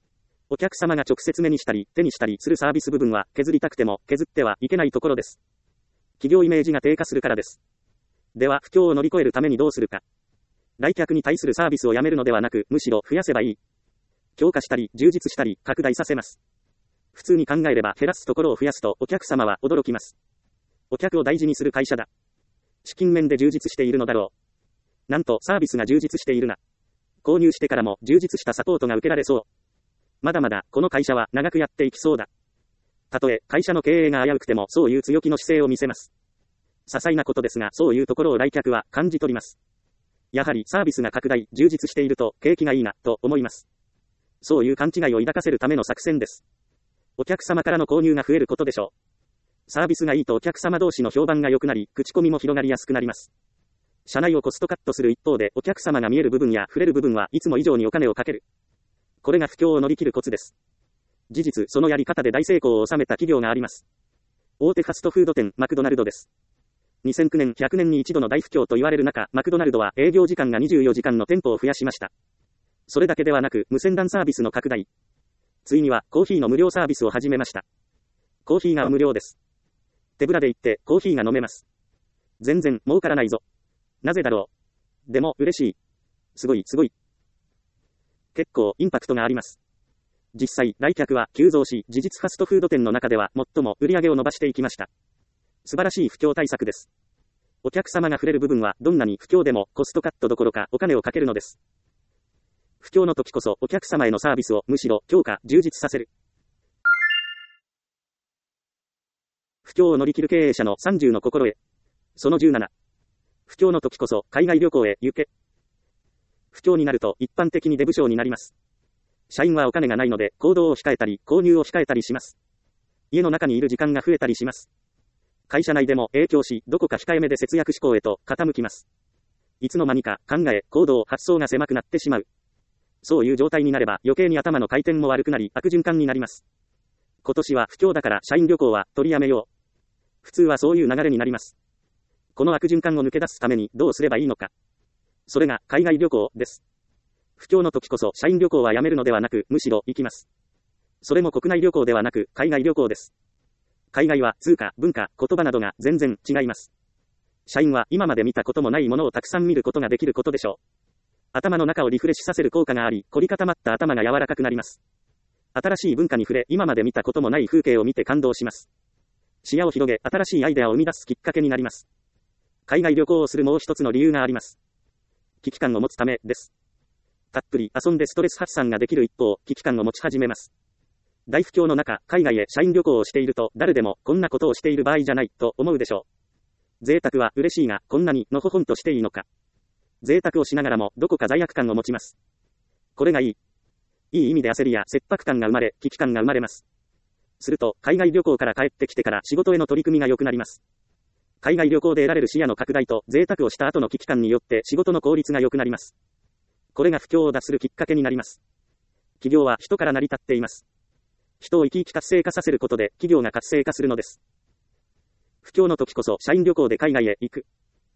お客様が直接目にしたり手にしたりするサービス部分は削りたくても削ってはいけないところです。企業イメージが低下するからです。では不況を乗り越えるためにどうするか。来客に対するサービスをやめるのではなく、むしろ増やせばいい。強化したり充実したり拡大させます。普通に考えれば減らすところを増やすとお客様は驚きます。お客を大事にする会社だ。資金面で充実しているのだろう。なんとサービスが充実しているが、購入してからも充実したサポートが受けられそう。まだまだこの会社は長くやっていきそうだ。たとえ会社の経営が危うくてもそういう強気の姿勢を見せます。些細なことですがそういうところを来客は感じ取ります。やはりサービスが拡大、充実していると景気がいいなと思います。そういう勘違いを抱かせるための作戦です。お客様からの購入が増えることでしょう。サービスがいいとお客様同士の評判が良くなり、口コミも広がりやすくなります。社内をコストカットする一方でお客様が見える部分や触れる部分はいつも以上にお金をかける。これが不況を乗り切るコツです。事実、そのやり方で大成功を収めた企業があります。大手ファストフード店、マクドナルドです。にせんきゅうねん、ひゃくねんに一度の大不況と言われる中、マクドナルドは営業時間がにじゅうよじかんの店舗を増やしました。それだけではなく、無線 ラン サービスの拡大。ついには、コーヒーの無料サービスを始めました。コーヒーが無料です。手ぶらで行って、コーヒーが飲めます。全然、儲からないぞ。なぜだろう。でも、嬉しい。すごい、すごい。結構、インパクトがあります。実際、来客は急増し、事実ファストフード店の中では最も売り上げを伸ばしていきました。素晴らしい不況対策です。お客様が触れる部分はどんなに不況でもコストカットどころかお金をかけるのです。不況の時こそお客様へのサービスをむしろ強化、充実させる。不況を乗り切る経営者のさんじゅうの心得。そのじゅうなな。不況の時こそ海外旅行へ行け。不況になると一般的に出不精になります。社員はお金がないので行動を控えたり購入を控えたりします。家の中にいる時間が増えたりします。会社内でも影響し、どこか控えめで節約志向へと傾きます。いつの間にか考え、行動、発想が狭くなってしまう。そういう状態になれば余計に頭の回転も悪くなり悪循環になります。今年は不況だから社員旅行は取りやめよう。普通はそういう流れになります。この悪循環を抜け出すためにどうすればいいのか。それが海外旅行です。不況の時こそ社員旅行はやめるのではなくむしろ行きます。それも国内旅行ではなく海外旅行です。海外は通貨、文化、言葉などが全然違います。社員は今まで見たこともないものをたくさん見ることができることでしょう。頭の中をリフレッシュさせる効果があり、凝り固まった頭が柔らかくなります。新しい文化に触れ、今まで見たこともない風景を見て感動します。視野を広げ、新しいアイデアを生み出すきっかけになります。海外旅行をするもう一つの理由があります。危機感を持つためです。たっぷり遊んでストレス発散ができる一方、危機感を持ち始めます。大不況の中、海外へ社員旅行をしていると、誰でもこんなことをしている場合じゃないと思うでしょう。贅沢は嬉しいが、こんなにのほほんとしていいのか。贅沢をしながらも、どこか罪悪感を持ちます。これがいい。いい意味で焦りや切迫感が生まれ、危機感が生まれます。すると、海外旅行から帰ってきてから仕事への取り組みが良くなります。海外旅行で得られる視野の拡大と、贅沢をした後の危機感によって仕事の効率が良くなります。これが不況を脱するきっかけになります。企業は人から成り立っています。人を生き生き活性化させることで企業が活性化するのです。不況の時こそ社員旅行で海外へ行く。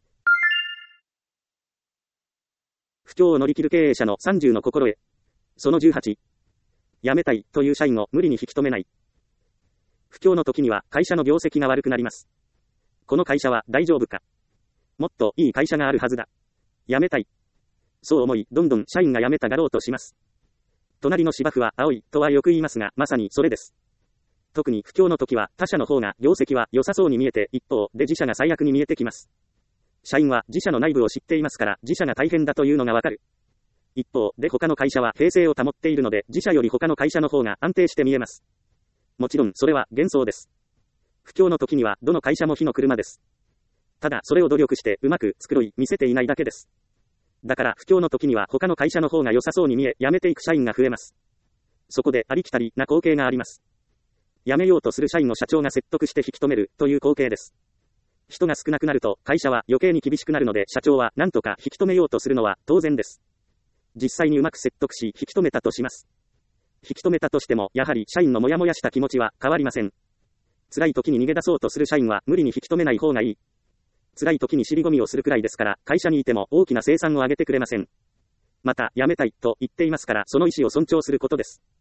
不況を乗り切る経営者のさんじゅうの心得。そのじゅうはち。辞めたいという社員を無理に引き止めない。不況の時には会社の業績が悪くなります。この会社は大丈夫か。もっといい会社があるはずだ。辞めたい。そう思い、どんどん社員が辞めたがろうとします。隣の芝生は青いとはよく言いますが、まさにそれです。特に不況の時は他社の方が業績は良さそうに見えて、一方で自社が最悪に見えてきます。社員は自社の内部を知っていますから自社が大変だというのがわかる。一方で他の会社は平静を保っているので自社より他の会社の方が安定して見えます。もちろんそれは幻想です。不況の時にはどの会社も火の車です。ただそれを努力してうまく繕い見せていないだけです。だから不況の時には他の会社の方が良さそうに見え、辞めていく社員が増えます。そこでありきたりな光景があります。辞めようとする社員の社長が説得して引き止めるという光景です。人が少なくなると会社は余計に厳しくなるので社長は何とか引き止めようとするのは当然です。実際にうまく説得し引き止めたとします。引き止めたとしてもやはり社員のモヤモヤした気持ちは変わりません。辛い時に逃げ出そうとする社員は無理に引き止めない方がいい。辛い時に尻込みをするくらいですから、会社にいても大きな生産を上げてくれません。また、辞めたいと言っていますから、その意思を尊重することです。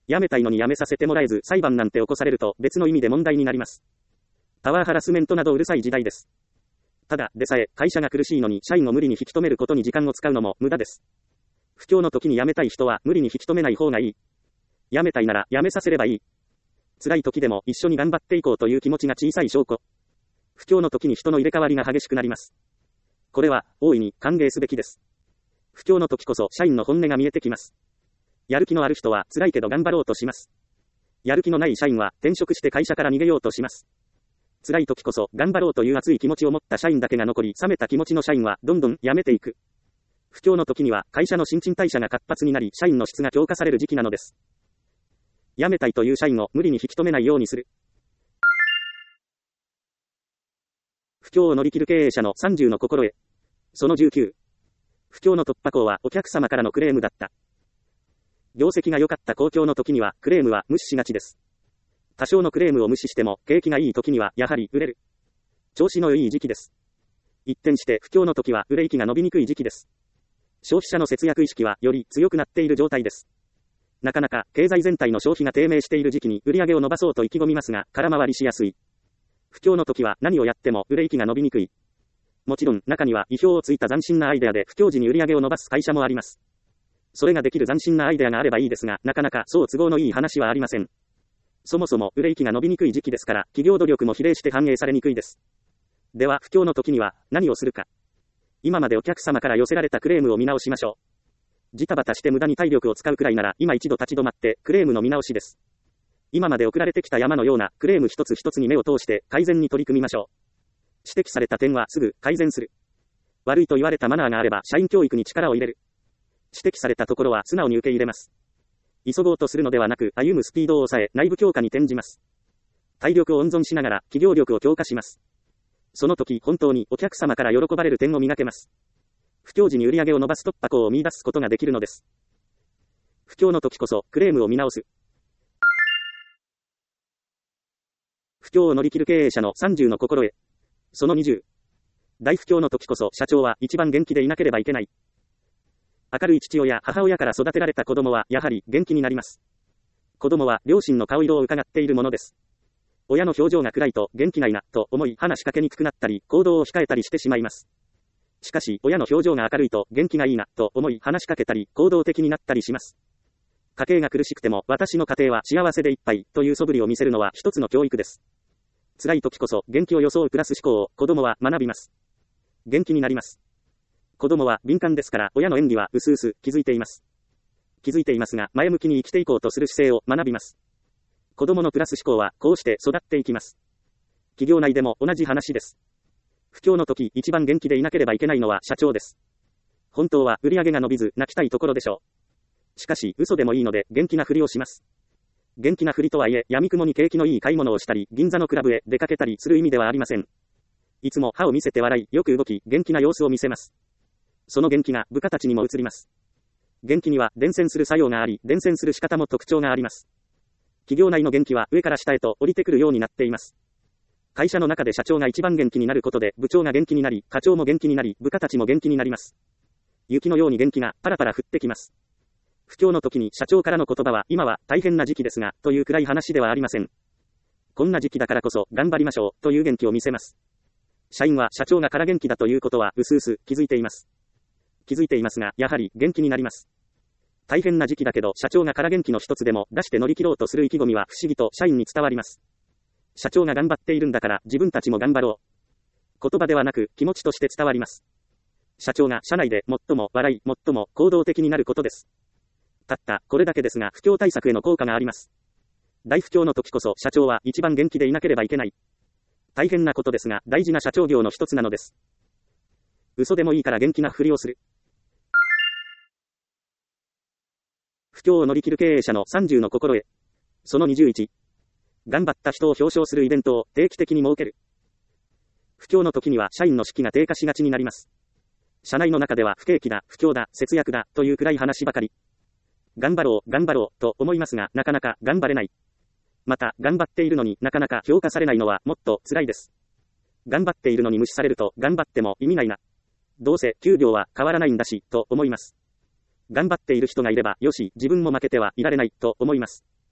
辞めたいのに辞めさせてもらえず裁判なんて起こされると別の意味で問題になります。パワーハラスメントなどうるさい時代です。ただでさえ会社が苦しいのに社員を無理に引き止めることに時間を使うのも無駄です。不況の時に辞めたい人は無理に引き止めない方がいい。辞めたいなら辞めさせればいい。辛い時でも一緒に頑張っていこうという気持ちが小さい証拠。不況の時に人の入れ替わりが激しくなります。これは大いに歓迎すべきです。不況の時こそ社員の本音が見えてきます。やる気のある人は辛いけど頑張ろうとします。やる気のない社員は転職して会社から逃げようとします。辛い時こそ頑張ろうという熱い気持ちを持った社員だけが残り、冷めた気持ちの社員はどんどん辞めていく。不況の時には会社の新陳代謝が活発になり、社員の質が強化される時期なのです。辞めたいという社員を無理に引き止めないようにする。不況を乗り切る経営者のさんじゅうの心得。そのじゅうきゅう。不況の突破口はお客様からのクレームだった。業績が良かった好況の時にはクレームは無視しがちです。多少のクレームを無視しても景気がいい時にはやはり売れる。調子のいい時期です。一転して不況の時は売れ息が伸びにくい時期です。消費者の節約意識はより強くなっている状態です。なかなか経済全体の消費が低迷している時期に売り上げを伸ばそうと意気込みますが空回りしやすい。不況の時は何をやっても売れ息が伸びにくい。もちろん中には意表をついた斬新なアイデアで不況時に売り上げを伸ばす会社もあります。それができる斬新なアイデアがあればいいですが、なかなかそう都合のいい話はありません。そもそも売れ息が伸びにくい時期ですから、企業努力も比例して反映されにくいです。では不況の時には何をするか。今までお客様から寄せられたクレームを見直しましょう。ジタバタして無駄に体力を使うくらいなら今一度立ち止まってクレームの見直しです。今まで送られてきた山のようなクレーム一つ一つに目を通して改善に取り組みましょう。指摘された点はすぐ改善する。悪いと言われたマナーがあれば社員教育に力を入れる。指摘されたところは素直に受け入れます。急ごうとするのではなく歩むスピードを抑え内部強化に転じます。体力を温存しながら企業力を強化します。その時本当にお客様から喜ばれる点を磨けます。不況時に売り上げを伸ばす突破口を見出すことができるのです。不況の時こそクレームを見直す。不況を乗り切る経営者のさんじゅうの心得。そのにじゅう。大不況の時こそ社長は一番元気でいなければいけない。明るい父親、母親から育てられた子供はやはり元気になります。子供は両親の顔色を伺っているものです。親の表情が暗いと元気ないなと思い話しかけにくくなったり行動を控えたりしてしまいます。しかし親の表情が明るいと元気がいいなと思い話しかけたり行動的になったりします。家計が苦しくても私の家庭は幸せでいっぱいという素振りを見せるのは一つの教育です。辛い時こそ元気を装うプラス思考を子供は学びます。元気になります。子供は敏感ですから親の演技はうすうす気づいています。気づいていますが前向きに生きていこうとする姿勢を学びます。子供のプラス思考はこうして育っていきます。企業内でも同じ話です。不況の時一番元気でいなければいけないのは社長です。本当は売り上げが伸びず泣きたいところでしょう。しかし嘘でもいいので元気なふりをします。元気なふりとはいえ闇雲に景気のいい買い物をしたり銀座のクラブへ出かけたりする意味ではありません。いつも歯を見せて笑いよく動き元気な様子を見せます。その元気が部下たちにも移ります。元気には伝染する作用があり伝染する仕方も特徴があります。企業内の元気は上から下へと降りてくるようになっています。会社の中で社長が一番元気になることで部長が元気になり課長も元気になり部下たちも元気になります。雪のように元気がパラパラ降ってきます。不況の時に社長からの言葉は今は大変な時期ですがというくらい話ではありません。こんな時期だからこそ頑張りましょうという元気を見せます。社員は社長がから元気だということはうすうす気づいています。気づいていますがやはり元気になります。大変な時期だけど社長がから元気の一つでも出して乗り切ろうとする意気込みは不思議と社員に伝わります。社長が頑張っているんだから自分たちも頑張ろう。言葉ではなく気持ちとして伝わります。社長が社内で最も笑い最も行動的になることです。たったこれだけですが不況対策への効果があります。大不況の時こそ社長は一番元気でいなければいけない。大変なことですが大事な社長業の一つなのです。嘘でもいいから元気なふりをする。不況を乗り切る経営者のさんじゅうの心得。そのにじゅういち。頑張った人を表彰するイベントを定期的に設ける。不況の時には社員の士気が低下しがちになります。社内の中では不景気だ、不況だ、節約だという暗い話ばかり。頑張ろう、頑張ろうと思いますがなかなか頑張れない。また頑張っているのになかなか評価されないのはもっと辛いです。頑張っているのに無視されると頑張っても意味ないな。どうせ給料は変わらないんだしと思います。頑張っている人がいればよし自分も負けてはいられないと思います。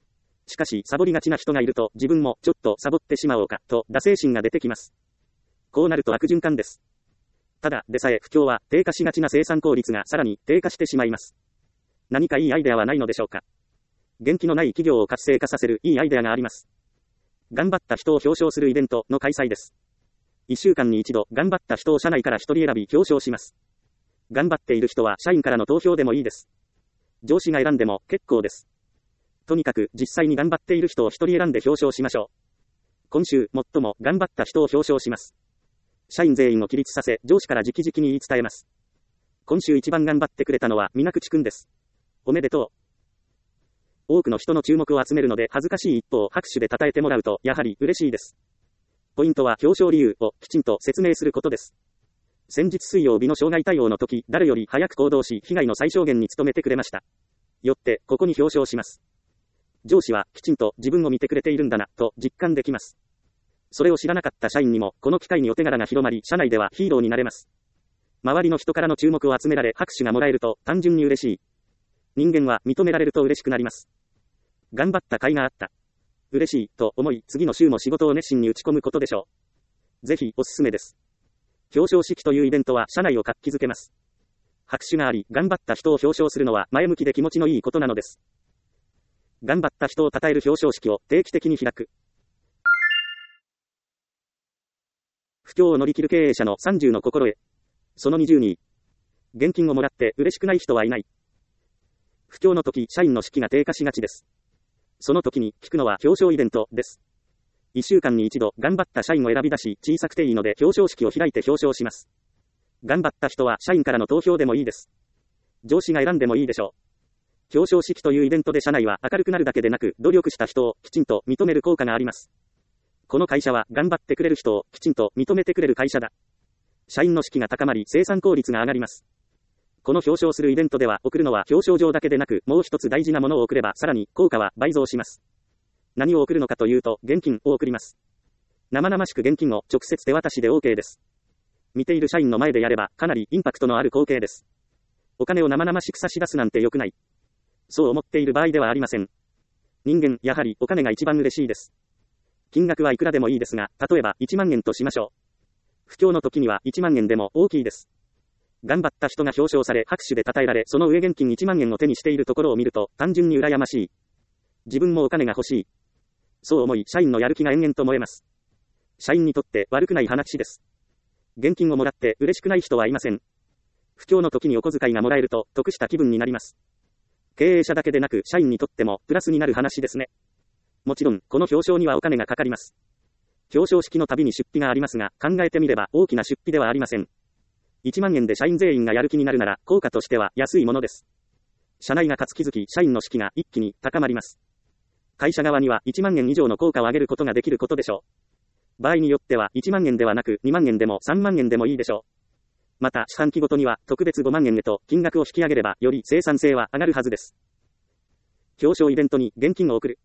しかし、サボりがちな人がいると、自分もちょっとサボってしまおうか、と惰性心が出てきます。こうなると悪循環です。ただでさえ不況は低下しがちな生産効率がさらに低下してしまいます。何かいいアイデアはないのでしょうか。元気のない企業を活性化させるいいアイデアがあります。頑張った人を表彰するイベントの開催です。いっしゅうかんに一度、頑張った人を社内から一人選び表彰します。頑張っている人は社員からの投票でもいいです。上司が選んでも結構です。とにかく実際に頑張っている人を一人選んで表彰しましょう。今週最も頑張った人を表彰します。社員全員を起立させ、上司から直々に言い伝えます。今週一番頑張ってくれたのは水口くんです。おめでとう。多くの人の注目を集めるので恥ずかしい一方、拍手で称えてもらうとやはり嬉しいです。ポイントは表彰理由をきちんと説明することです。先日水曜日の障害対応の時、誰より早く行動し、被害の最小限に努めてくれました。よって、ここに表彰します。上司はきちんと自分を見てくれているんだな、と実感できます。それを知らなかった社員にも、この機会にお手柄が広まり、社内ではヒーローになれます。周りの人からの注目を集められ、拍手がもらえると、単純に嬉しい。人間は認められると嬉しくなります。頑張った甲斐があった。嬉しい、と思い、次の週も仕事を熱心に打ち込むことでしょう。ぜひ、おすすめです。表彰式というイベントは、社内を活気づけます。拍手があり、頑張った人を表彰するのは、前向きで気持ちのいいことなのです。頑張った人を称える表彰式を定期的に開く。不況を乗り切る経営者のさんじゅうの心得。そのにじゅうに。現金をもらって嬉しくない人はいない。不況の時、社員の士気が低下しがちです。その時に聞くのは表彰イベントです。いっしゅうかんに一度、頑張った社員を選び出し、小さくていいので表彰式を開いて表彰します。頑張った人は社員からの投票でもいいです。上司が選んでもいいでしょう。表彰式というイベントで社内は明るくなるだけでなく、努力した人をきちんと認める効果があります。この会社は頑張ってくれる人をきちんと認めてくれる会社だ。社員の士気が高まり生産効率が上がります。この表彰するイベントでは送るのは表彰状だけでなく、もう一つ大事なものを送ればさらに効果は倍増します。何を送るのかというと、現金を送ります。生々しく現金を直接手渡しで OK です。見ている社員の前でやればかなりインパクトのある光景です。お金を生々しく差し出すなんて良くない。そう思っている場合ではありません。人間、やはりお金が一番嬉しいです。金額はいくらでもいいですが、例えばいちまんえんとしましょう。不況の時にはいちまんえんでも大きいです。頑張った人が表彰され拍手で称えられ、その上現金いちまんえんを手にしているところを見ると、単純に羨ましい。自分もお金が欲しい。そう思い、社員のやる気が延々と燃えます。社員にとって悪くない話です。現金をもらって嬉しくない人はいません。不況の時にお小遣いがもらえると、得した気分になります。経営者だけでなく、社員にとってもプラスになる話ですね。もちろん、この表彰にはお金がかかります。表彰式のたびに出費がありますが、考えてみれば大きな出費ではありません。いちまんえんで社員全員がやる気になるなら、効果としては安いものです。社内が活気づき、社員の士気が一気に高まります。会社側には、いちまんえん以上の効果を上げることができることでしょう。場合によっては、いちまんえんではなく、にまんえんでもさんまんえんでもいいでしょう。また、四半期ごとには、特別ごまんえんへと、金額を引き上げれば、より生産性は上がるはずです。表彰イベントに現金を送る。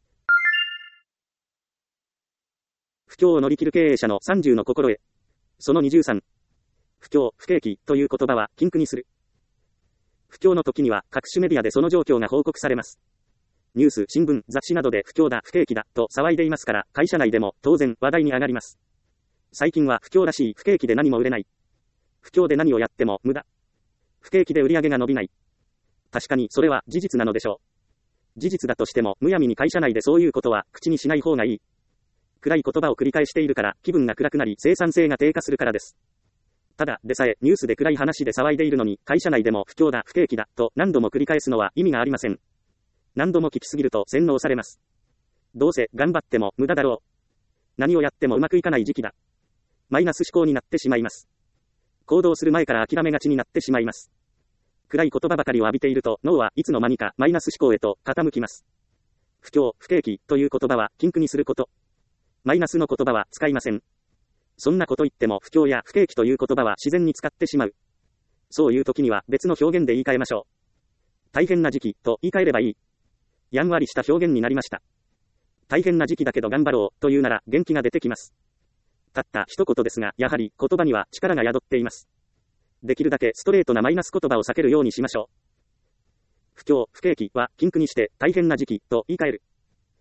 不況を乗り切る経営者のさんじゅうの心得。そのにじゅうさん。不況、不景気という言葉は禁句にする。不況の時には各種メディアでその状況が報告されます。ニュース、新聞、雑誌などで不況だ、不景気だと騒いでいますから、会社内でも当然話題に上がります。最近は不況らしい不景気で何も売れない。不況で何をやっても無駄。不景気で売り上げが伸びない。確かにそれは事実なのでしょう。事実だとしてもむやみに会社内でそういうことは口にしない方がいい。暗い言葉を繰り返しているから気分が暗くなり生産性が低下するからです。ただでさえニュースで暗い話で騒いでいるのに会社内でも不況だ不景気だと何度も繰り返すのは意味がありません。何度も聞きすぎると洗脳されます。どうせ頑張っても無駄だろう。何をやってもうまくいかない時期だ。マイナス思考になってしまいます。行動する前から諦めがちになってしまいます。暗い言葉ばかりを浴びていると脳はいつの間にかマイナス思考へと傾きます。不況、不景気という言葉は禁句にすること。マイナスの言葉は使いません。そんなこと言っても不況や不景気という言葉は自然に使ってしまう。そういう時には別の表現で言い換えましょう。大変な時期と言い換えればいい。やんわりした表現になりました。大変な時期だけど頑張ろうというなら元気が出てきます。たった一言ですが、やはり言葉には力が宿っています。できるだけストレートなマイナス言葉を避けるようにしましょう。不況、不景気は禁句にして大変な時期と言い換える。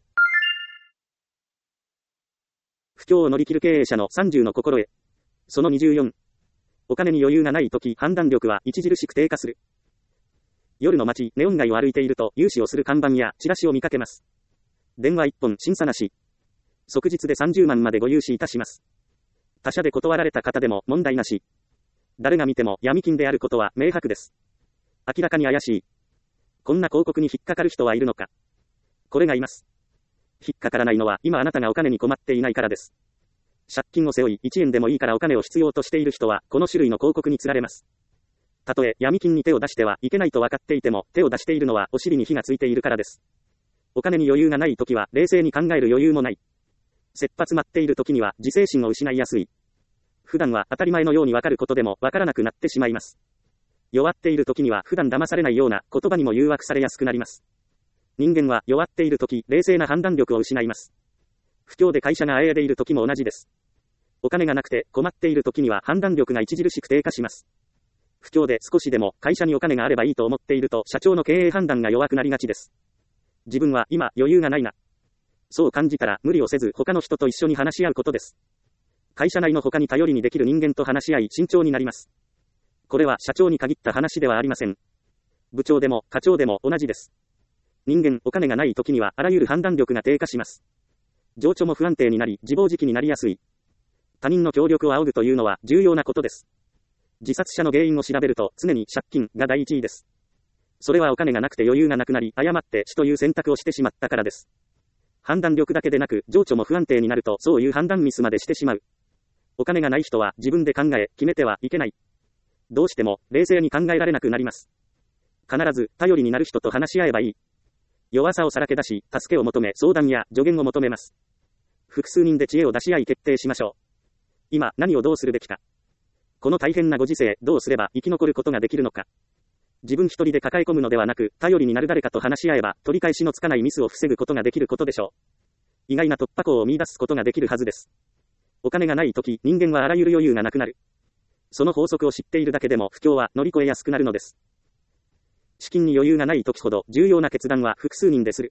不況を乗り切る経営者のさんじゅうの心得。そのにじゅうよん。お金に余裕がないとき、判断力は著しく低下する。夜の街、ネオン街を歩いていると、融資をする看板やチラシを見かけます。電話一本、審査なし。即日でさんじゅうまんまでご融資いたします。他社で断られた方でも問題なし。誰が見ても闇金であることは明白です。明らかに怪しい。こんな広告に引っかかる人はいるのか。これがいます。引っかからないのは今あなたがお金に困っていないからです。借金を背負いいちえんでもいいからお金を必要としている人はこの種類の広告に釣られます。たとえ闇金に手を出してはいけないと分かっていても手を出しているのはお尻に火がついているからです。お金に余裕がないときは冷静に考える余裕もない。切羽詰まっているときには自制心を失いやすい。普段は当たり前のようにわかることでもわからなくなってしまいます。弱っているときには普段騙されないような言葉にも誘惑されやすくなります。人間は弱っているとき、冷静な判断力を失います。不況で会社があえいでいるときも同じです。お金がなくて困っているときには判断力が著しく低下します。不況で少しでも会社にお金があればいいと思っていると社長の経営判断が弱くなりがちです。自分は今余裕がないな。そう感じたら無理をせず他の人と一緒に話し合うことです。会社内の他に頼りにできる人間と話し合い慎重になります。これは社長に限った話ではありません。部長でも課長でも同じです。人間、お金がない時にはあらゆる判断力が低下します。情緒も不安定になり、自暴自棄になりやすい。他人の協力を仰ぐというのは重要なことです。自殺者の原因を調べると常に借金が第一位です。それはお金がなくて余裕がなくなり、誤って死という選択をしてしまったからです。判断力だけでなく、情緒も不安定になるとそういう判断ミスまでしてしまう。お金がない人は自分で考え、決めてはいけない。どうしても冷静に考えられなくなります。必ず頼りになる人と話し合えばいい。弱さをさらけ出し、助けを求め、相談や助言を求めます。複数人で知恵を出し合い決定しましょう。今、何をどうするべきか。この大変なご時世、どうすれば生き残ることができるのか。自分一人で抱え込むのではなく、頼りになる誰かと話し合えば、取り返しのつかないミスを防ぐことができることでしょう。意外な突破口を見出すことができるはずです。お金がないとき、人間はあらゆる余裕がなくなる。その法則を知っているだけでも不況は乗り越えやすくなるのです。資金に余裕がない時ほど重要な決断は複数人でする。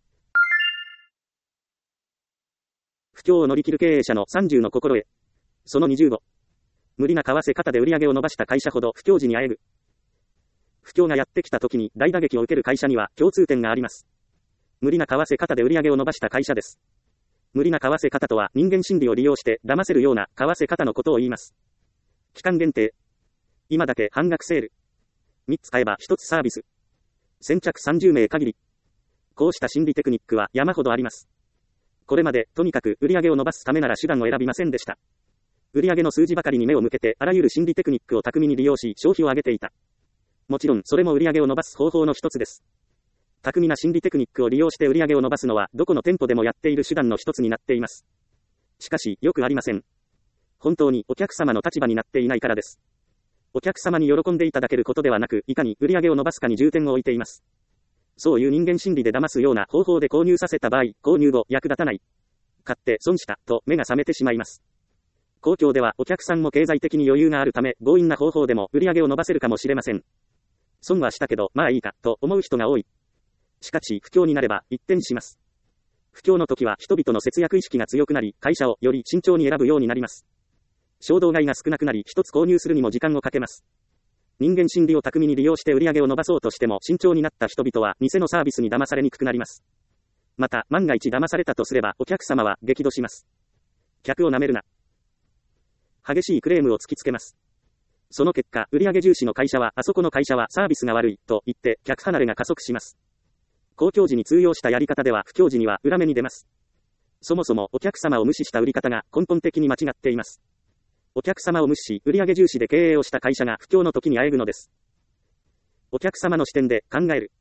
不況を乗り切る経営者のさんじゅうの心得。そのにじゅうご。無理な為替方で売り上げを伸ばした会社ほど不況時にあえぐ。不況がやってきた時に大打撃を受ける会社には共通点があります。無理な為替方で売り上げを伸ばした会社です。無理な為替方とは人間心理を利用して騙せるような為替方のことを言います。期間限定。今だけ半額セール。みっつ買えばひとつサービス。先着さんじゅうめい限り。こうした心理テクニックは山ほどあります。これまでとにかく売り上げを伸ばすためなら手段を選びませんでした。売上の数字ばかりに目を向けてあらゆる心理テクニックを巧みに利用し消費を上げていた。もちろんそれも売上を伸ばす方法の一つです。巧みな心理テクニックを利用して売上を伸ばすのはどこの店舗でもやっている手段の一つになっています。しかしよくありません。本当にお客様の立場になっていないからです。お客様に喜んでいただけることではなく、いかに売上を伸ばすかに重点を置いています。そういう人間心理で騙すような方法で購入させた場合、購入後役立たない。買って損したと目が覚めてしまいます。公共ではお客さんも経済的に余裕があるため、強引な方法でも売上を伸ばせるかもしれません。損はしたけど、まあいいか、と思う人が多い。しかし、不況になれば、一転します。不況の時は人々の節約意識が強くなり、会社をより慎重に選ぶようになります。衝動買いが少なくなり、一つ購入するにも時間をかけます。人間心理を巧みに利用して売上を伸ばそうとしても慎重になった人々は、偽のサービスに騙されにくくなります。また、万が一騙されたとすれば、お客様は激怒します。客を舐めるな。激しいクレームを突きつけます。その結果、売上重視の会社は、あそこの会社はサービスが悪い、と言って、客離れが加速します。公共時に通用したやり方では、不況時には裏目に出ます。そもそもお客様を無視した売り方が根本的に間違っています。お客様を無視し、売上重視で経営をした会社が不況の時にあえぐのです。お客様の視点で考える。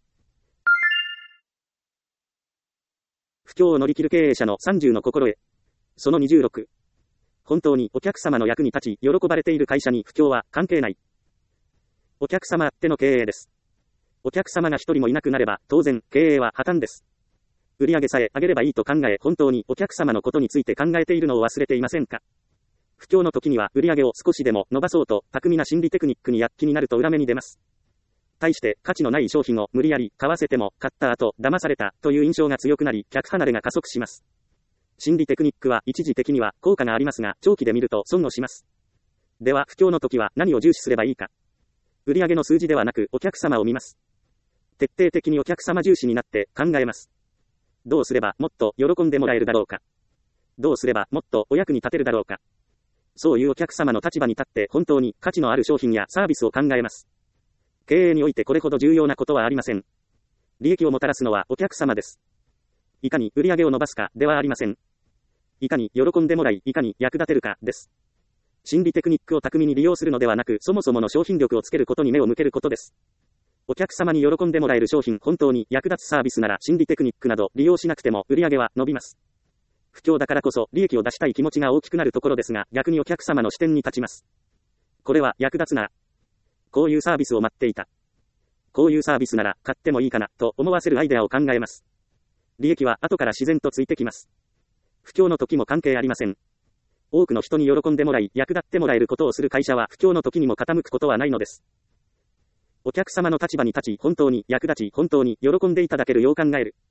不況を乗り切る経営者のさんじゅうの心得。そのにじゅうろく。本当にお客様の役に立ち、喜ばれている会社に不況は関係ない。お客様あっての経営です。お客様が一人もいなくなれば、当然、経営は破綻です。売上さえ上げればいいと考え、本当にお客様のことについて考えているのを忘れていませんか？不況の時には売上を少しでも伸ばそうと、巧みな心理テクニックに躍起になると裏目に出ます。対して、価値のない商品を無理やり買わせても、買った後、騙されたという印象が強くなり、客離れが加速します。 心理テクニックは一時的には効果がありますが、長期で見ると損をします。では、不況の時は何を重視すればいいか。売上の数字ではなくお客様を見ます。徹底的にお客様重視になって考えます。どうすればもっと喜んでもらえるだろうか。どうすればもっとお役に立てるだろうか。そういうお客様の立場に立って本当に価値のある商品やサービスを考えます。経営においてこれほど重要なことはありません。利益をもたらすのはお客様です。いかに売上を伸ばすかではありません。いかに喜んでもらい、いかに役立てるかです。心理テクニックを巧みに利用するのではなく、そもそもの商品力をつけることに目を向けることです。お客様に喜んでもらえる商品、本当に役立つサービスなら心理テクニックなど利用しなくても売上は伸びます。不況だからこそ利益を出したい気持ちが大きくなるところですが、逆にお客様の視点に立ちます。これは役立つなら、こういうサービスを待っていた。こういうサービスなら買ってもいいかなと思わせるアイデアを考えます。利益は後から自然とついてきます。不況の時も関係ありません。多くの人に喜んでもらい、役立ってもらえることをする会社は不況の時にも傾くことはないのです。お客様の立場に立ち、本当に役立ち、本当に喜んでいただけるよう考える。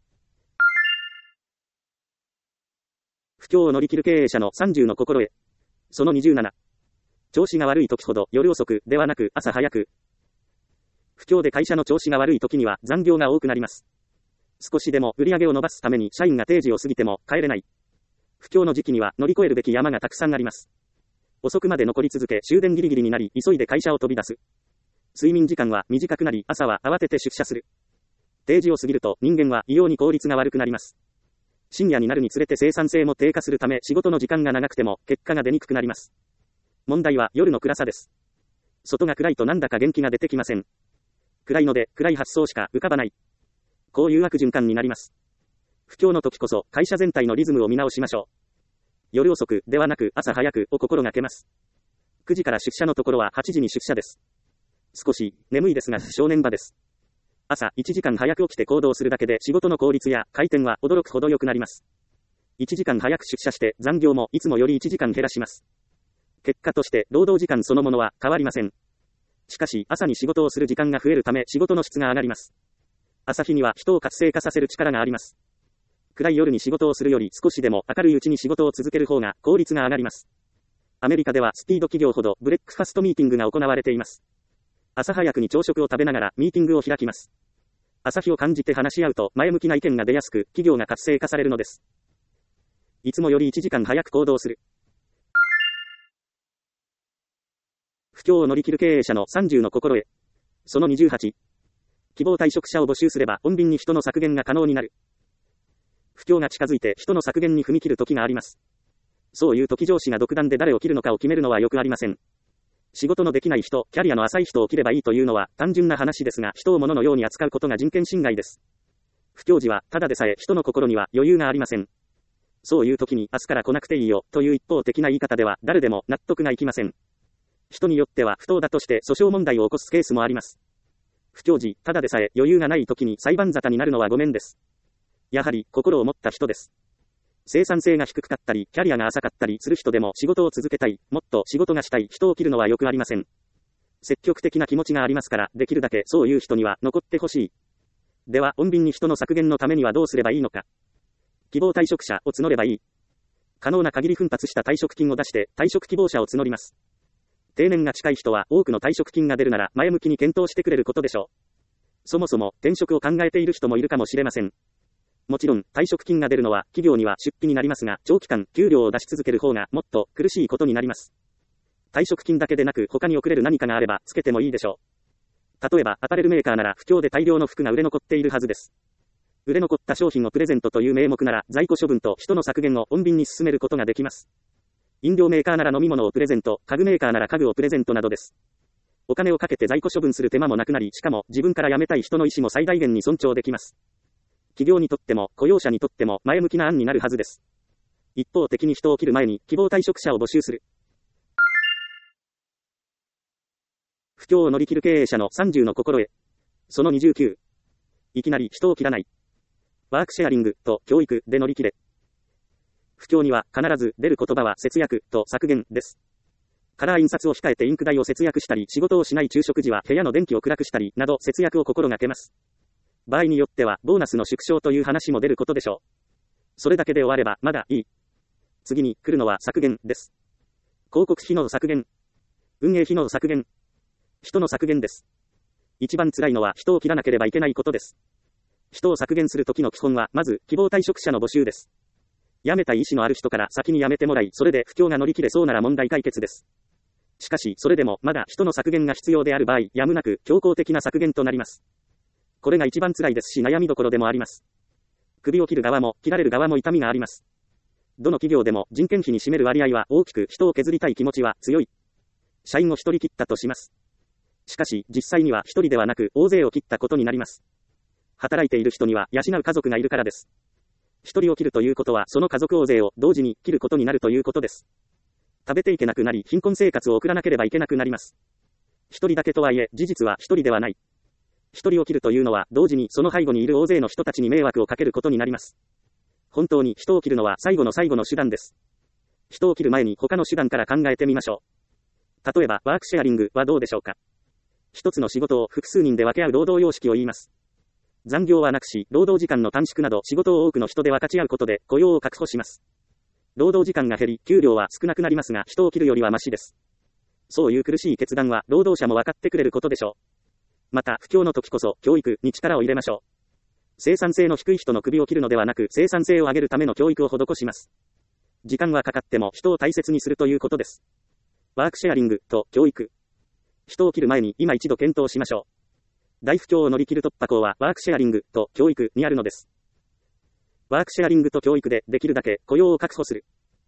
不況を乗り切る経営者のさんじゅうの心得。そのにじゅうなな。調子が悪い時ほど夜遅くではなく朝早く。不況で会社の調子が悪い時には残業が多くなります。少しでも売り上げを伸ばすために社員が定時を過ぎても帰れない。不況の時期には乗り越えるべき山がたくさんあります。遅くまで残り続け終電ギリギリになり急いで会社を飛び出す。睡眠時間は短くなり朝は慌てて出社する。定時を過ぎると人間は異様に効率が悪くなります。深夜になるにつれて生産性も低下するため仕事の時間が長くても結果が出にくくなります。問題は夜の暗さです。外が暗いとなんだか元気が出てきません。暗いので暗い発想しか浮かばない。こういう悪循環になります。不況の時こそ会社全体のリズムを見直しましょう。夜遅くではなく朝早くを心がけます。くじから出社のところははちじに出社です。少し眠いですが正念場です。朝いちじかん早く起きて行動するだけで仕事の効率や回転は驚くほど良くなります。いちじかん早く出社して残業もいつもよりいちじかん減らします。結果として労働時間そのものは変わりません。しかし朝に仕事をする時間が増えるため仕事の質が上がります。朝日には人を活性化させる力があります。暗い夜に仕事をするより少しでも明るいうちに仕事を続ける方が効率が上がります。アメリカではスピード企業ほどブレックファストミーティングが行われています。朝早くに朝食を食べながらミーティングを開きます。朝日を感じて話し合うと前向きな意見が出やすく企業が活性化されるのです。いつもよりいちじかん早く行動する。不況を乗り切る経営者のさんじゅうの心得。そのにじゅうはち。希望退職者を募集すれば穏便に人の削減が可能になる。不況が近づいて人の削減に踏み切る時があります。そういう時上司が独断で誰を切るのかを決めるのはよくありません。仕事のできない人、キャリアの浅い人を切ればいいというのは単純な話ですが、人を物のように扱うことが人権侵害です。不況時はただでさえ人の心には余裕がありません。そういう時に明日から来なくていいよという一方的な言い方では誰でも納得がいきません。人によっては不当だとして訴訟問題を起こすケースもあります。不況時、ただでさえ余裕がない時に裁判沙汰になるのはごめんです。やはり心を持った人です。生産性が低かったり、キャリアが浅かったりする人でも仕事を続けたい、もっと仕事がしたい人を切るのはよくありません。積極的な気持ちがありますから、できるだけそういう人には残ってほしい。では、穏便に人の削減のためにはどうすればいいのか。希望退職者を募ればいい。可能な限り奮発した退職金を出して退職希望者を募ります。定年が近い人は多くの退職金が出るなら前向きに検討してくれることでしょう。そもそも転職を考えている人もいるかもしれません。もちろん退職金が出るのは企業には出費になりますが、長期間給料を出し続ける方がもっと苦しいことになります。退職金だけでなく他に送れる何かがあればつけてもいいでしょう。例えばアパレルメーカーなら不況で大量の服が売れ残っているはずです。売れ残った商品をプレゼントという名目なら在庫処分と人の削減を穏便に進めることができます。飲料メーカーなら飲み物をプレゼント、家具メーカーなら家具をプレゼントなどです。お金をかけて在庫処分する手間もなくなり、しかも自分から辞めたい人の意思も最大限に尊重できます。企業にとっても雇用者にとっても前向きな案になるはずです。一方的に人を切る前に希望退職者を募集する。不況を乗り切る経営者のさんじゅうの心得。そのにじゅうきゅう。いきなり人を切らない。ワークシェアリングと教育で乗り切れ。不況には必ず出る言葉は節約と削減です。カラー印刷を控えてインク代を節約したり、仕事をしない昼食時は部屋の電気を暗くしたりなど節約を心がけます。場合によってはボーナスの縮小という話も出ることでしょう。それだけで終わればまだいい。 次に来るのは削減です。広告費の削減、運営費の削減、人の削減です。一番辛いのは人を切らなければいけないことです。人を削減するときの基本は、まず希望退職者の募集です。辞めたい意思のある人から先に辞めてもらい、それで不況が乗り切れそうなら問題解決です。しかし、それでもまだ人の削減が必要である場合、やむなく強行的な削減となります。これが一番辛いですし、悩みどころでもあります。首を切る側も切られる側も痛みがあります。どの企業でも人件費に占める割合は大きく、人を削りたい気持ちは強い。社員を一人切ったとします。しかし、実際には一人ではなく大勢を切ったことになります。働いている人には養う家族がいるからです。一人を切るということは、その家族大勢を同時に切ることになるということです。食べていけなくなり、貧困生活を送らなければいけなくなります。一人だけとはいえ、事実は一人ではない。一人を切るというのは、同時にその背後にいる大勢の人たちに迷惑をかけることになります。本当に人を切るのは最後の最後の手段です。人を切る前に他の手段から考えてみましょう。例えば、ワークシェアリングはどうでしょうか。一つの仕事を複数人で分け合う労働様式を言います。残業はなくし、労働時間の短縮など仕事を多くの人で分かち合うことで雇用を確保します。労働時間が減り、給料は少なくなりますが、人を切るよりはマシです。そういう苦しい決断は労働者も分かってくれることでしょう。また、不況の時こそ教育に力を入れましょう。生産性の低い人の首を切るのではなく、生産性を上げるための教育を施します。時間はかかっても人を大切にするということです。ワークシェアリングと教育。人を切る前に今一度検討しましょう。大不況を乗り切る突破口はワークシェアリングと教育にあるのです。ワークシェアリングと教育でできるだけ雇用を確保する。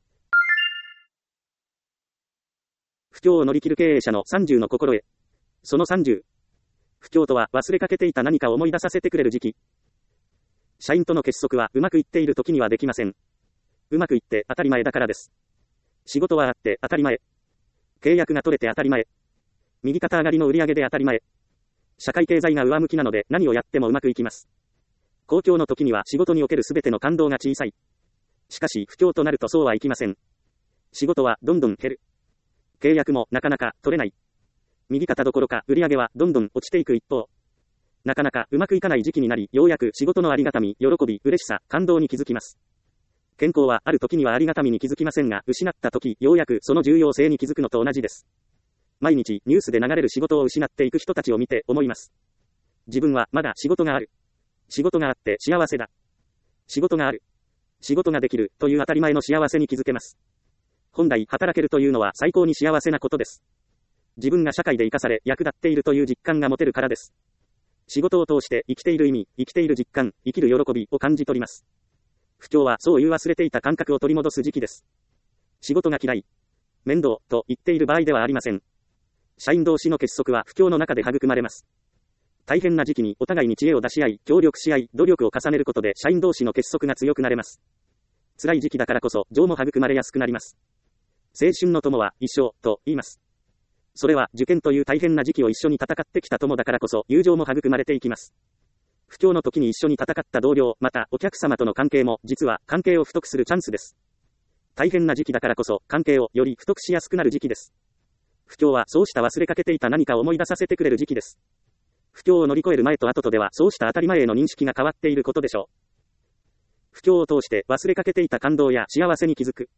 不況を乗り切る経営者のさんじゅうの心得。そのさんじゅう。不況とは忘れかけていた何かを思い出させてくれる時期。社員との結束はうまくいっている時にはできません。うまくいって当たり前だからです。仕事はあって当たり前。契約が取れて当たり前。右肩上がりの売り上げで当たり前。社会経済が上向きなので何をやってもうまくいきます。好況の時には仕事におけるすべての感動が小さい。しかし不況となるとそうはいきません。仕事はどんどん減る。契約もなかなか取れない。右肩どころか売り上げはどんどん落ちていく一方。なかなかうまくいかない時期になり、ようやく仕事のありがたみ、喜び、嬉しさ、感動に気づきます。健康はある時にはありがたみに気づきませんが、失った時、ようやくその重要性に気づくのと同じです。毎日ニュースで流れる仕事を失っていく人たちを見て思います。自分はまだ仕事がある。仕事があって幸せだ。仕事がある。仕事ができるという当たり前の幸せに気づけます。本来働けるというのは最高に幸せなことです。自分が社会で生かされ役立っているという実感が持てるからです。仕事を通して生きている意味、生きている実感、生きる喜びを感じ取ります。不況はそういう忘れていた感覚を取り戻す時期です。仕事が嫌い、面倒と言っている場合ではありません。社員同士の結束は不況の中で育まれます。大変な時期にお互いに知恵を出し合い、協力し合い、努力を重ねることで社員同士の結束が強くなれます。辛い時期だからこそ情も育まれやすくなります。青春の友は一生と言います。それは受験という大変な時期を一緒に戦ってきた友だからこそ友情も育まれていきます。不況の時に一緒に戦った同僚、またお客様との関係も実は関係を太くするチャンスです。大変な時期だからこそ関係をより太くしやすくなる時期です。不況はそうした忘れかけていた何かを思い出させてくれる時期です。不況を乗り越える前と後とではそうした当たり前への認識が変わっていることでしょう。不況を通して忘れかけていた感動や幸せに気づく。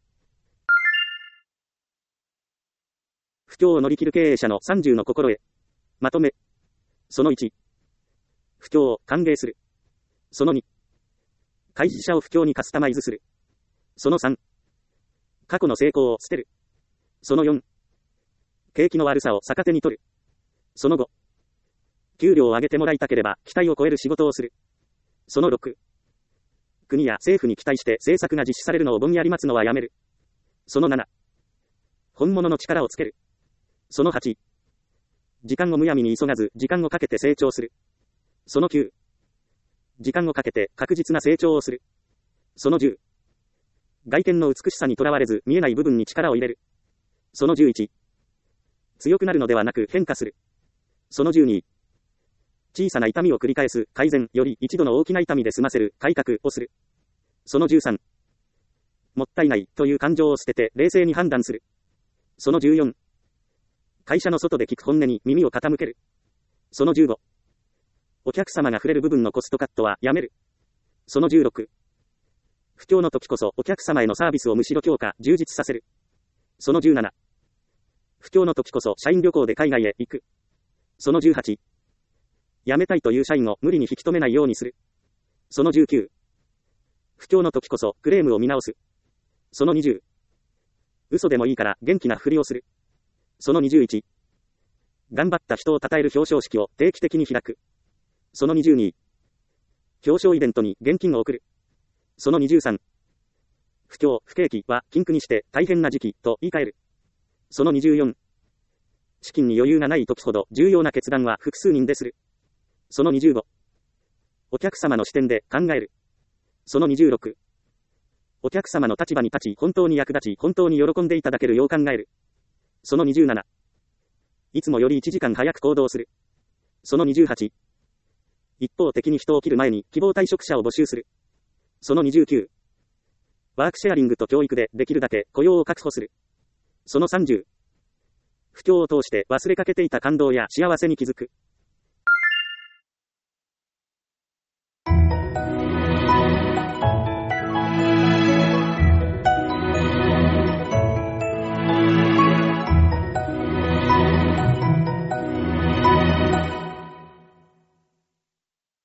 不況を乗り切る経営者のさんじゅうの心得。まとめ。そのいち。不況を歓迎する。そのに。会社を不況にカスタマイズする。そのさん。過去の成功を捨てる。そのよん。景気の悪さを逆手に取る。そのご。給料を上げてもらいたければ期待を超える仕事をする。そのろく。国や政府に期待して政策が実施されるのをぼんやり待つのはやめる。そのなな。本物の力をつける。そのはち。時間をむやみに急がず、時間をかけて成長する。そのきゅう。時間をかけて確実な成長をする。そのじゅう。外見の美しさにとらわれず、見えない部分に力を入れる。そのじゅういち。強くなるのではなく変化する。そのじゅうに。小さな痛みを繰り返す、改善より一度の大きな痛みで済ませる、改革をする。そのじゅうさん。もったいないという感情を捨てて冷静に判断する。そのじゅうよん。会社の外で聞く本音に耳を傾ける。そのじゅうご。お客様が触れる部分のコストカットはやめる。そのじゅうろく。 不況の時こそお客様へのサービスをむしろ強化、充実させる。そのじゅうなな。不況の時こそ社員旅行で海外へ行く。そのじゅうはち。辞めたいという社員を無理に引き止めないようにする。そのじゅうきゅう。不況の時こそクレームを見直す。そのにじゅう。嘘でもいいから元気なふりをする。そのにじゅういち。頑張った人を称える表彰式を定期的に開く。そのにじゅうに。表彰イベントに現金を送る。そのにじゅうさん。不況、不景気は禁句にして大変な時期と言い換える。そのにじゅうよん。資金に余裕がない時ほど重要な決断は複数人でする。そのにじゅうご。お客様の視点で考える。そのにじゅうろく。お客様の立場に立ち本当に役立ち本当に喜んでいただけるよう考える。そのにじゅうなな。いつもよりいちじかん早く行動する。そのにじゅうはち。一方的に人を切る前に希望退職者を募集する。そのにじゅうきゅう。ワークシェアリングと教育でできるだけ雇用を確保する。そのさんじゅう。不況を通して忘れかけていた感動や幸せに気づく。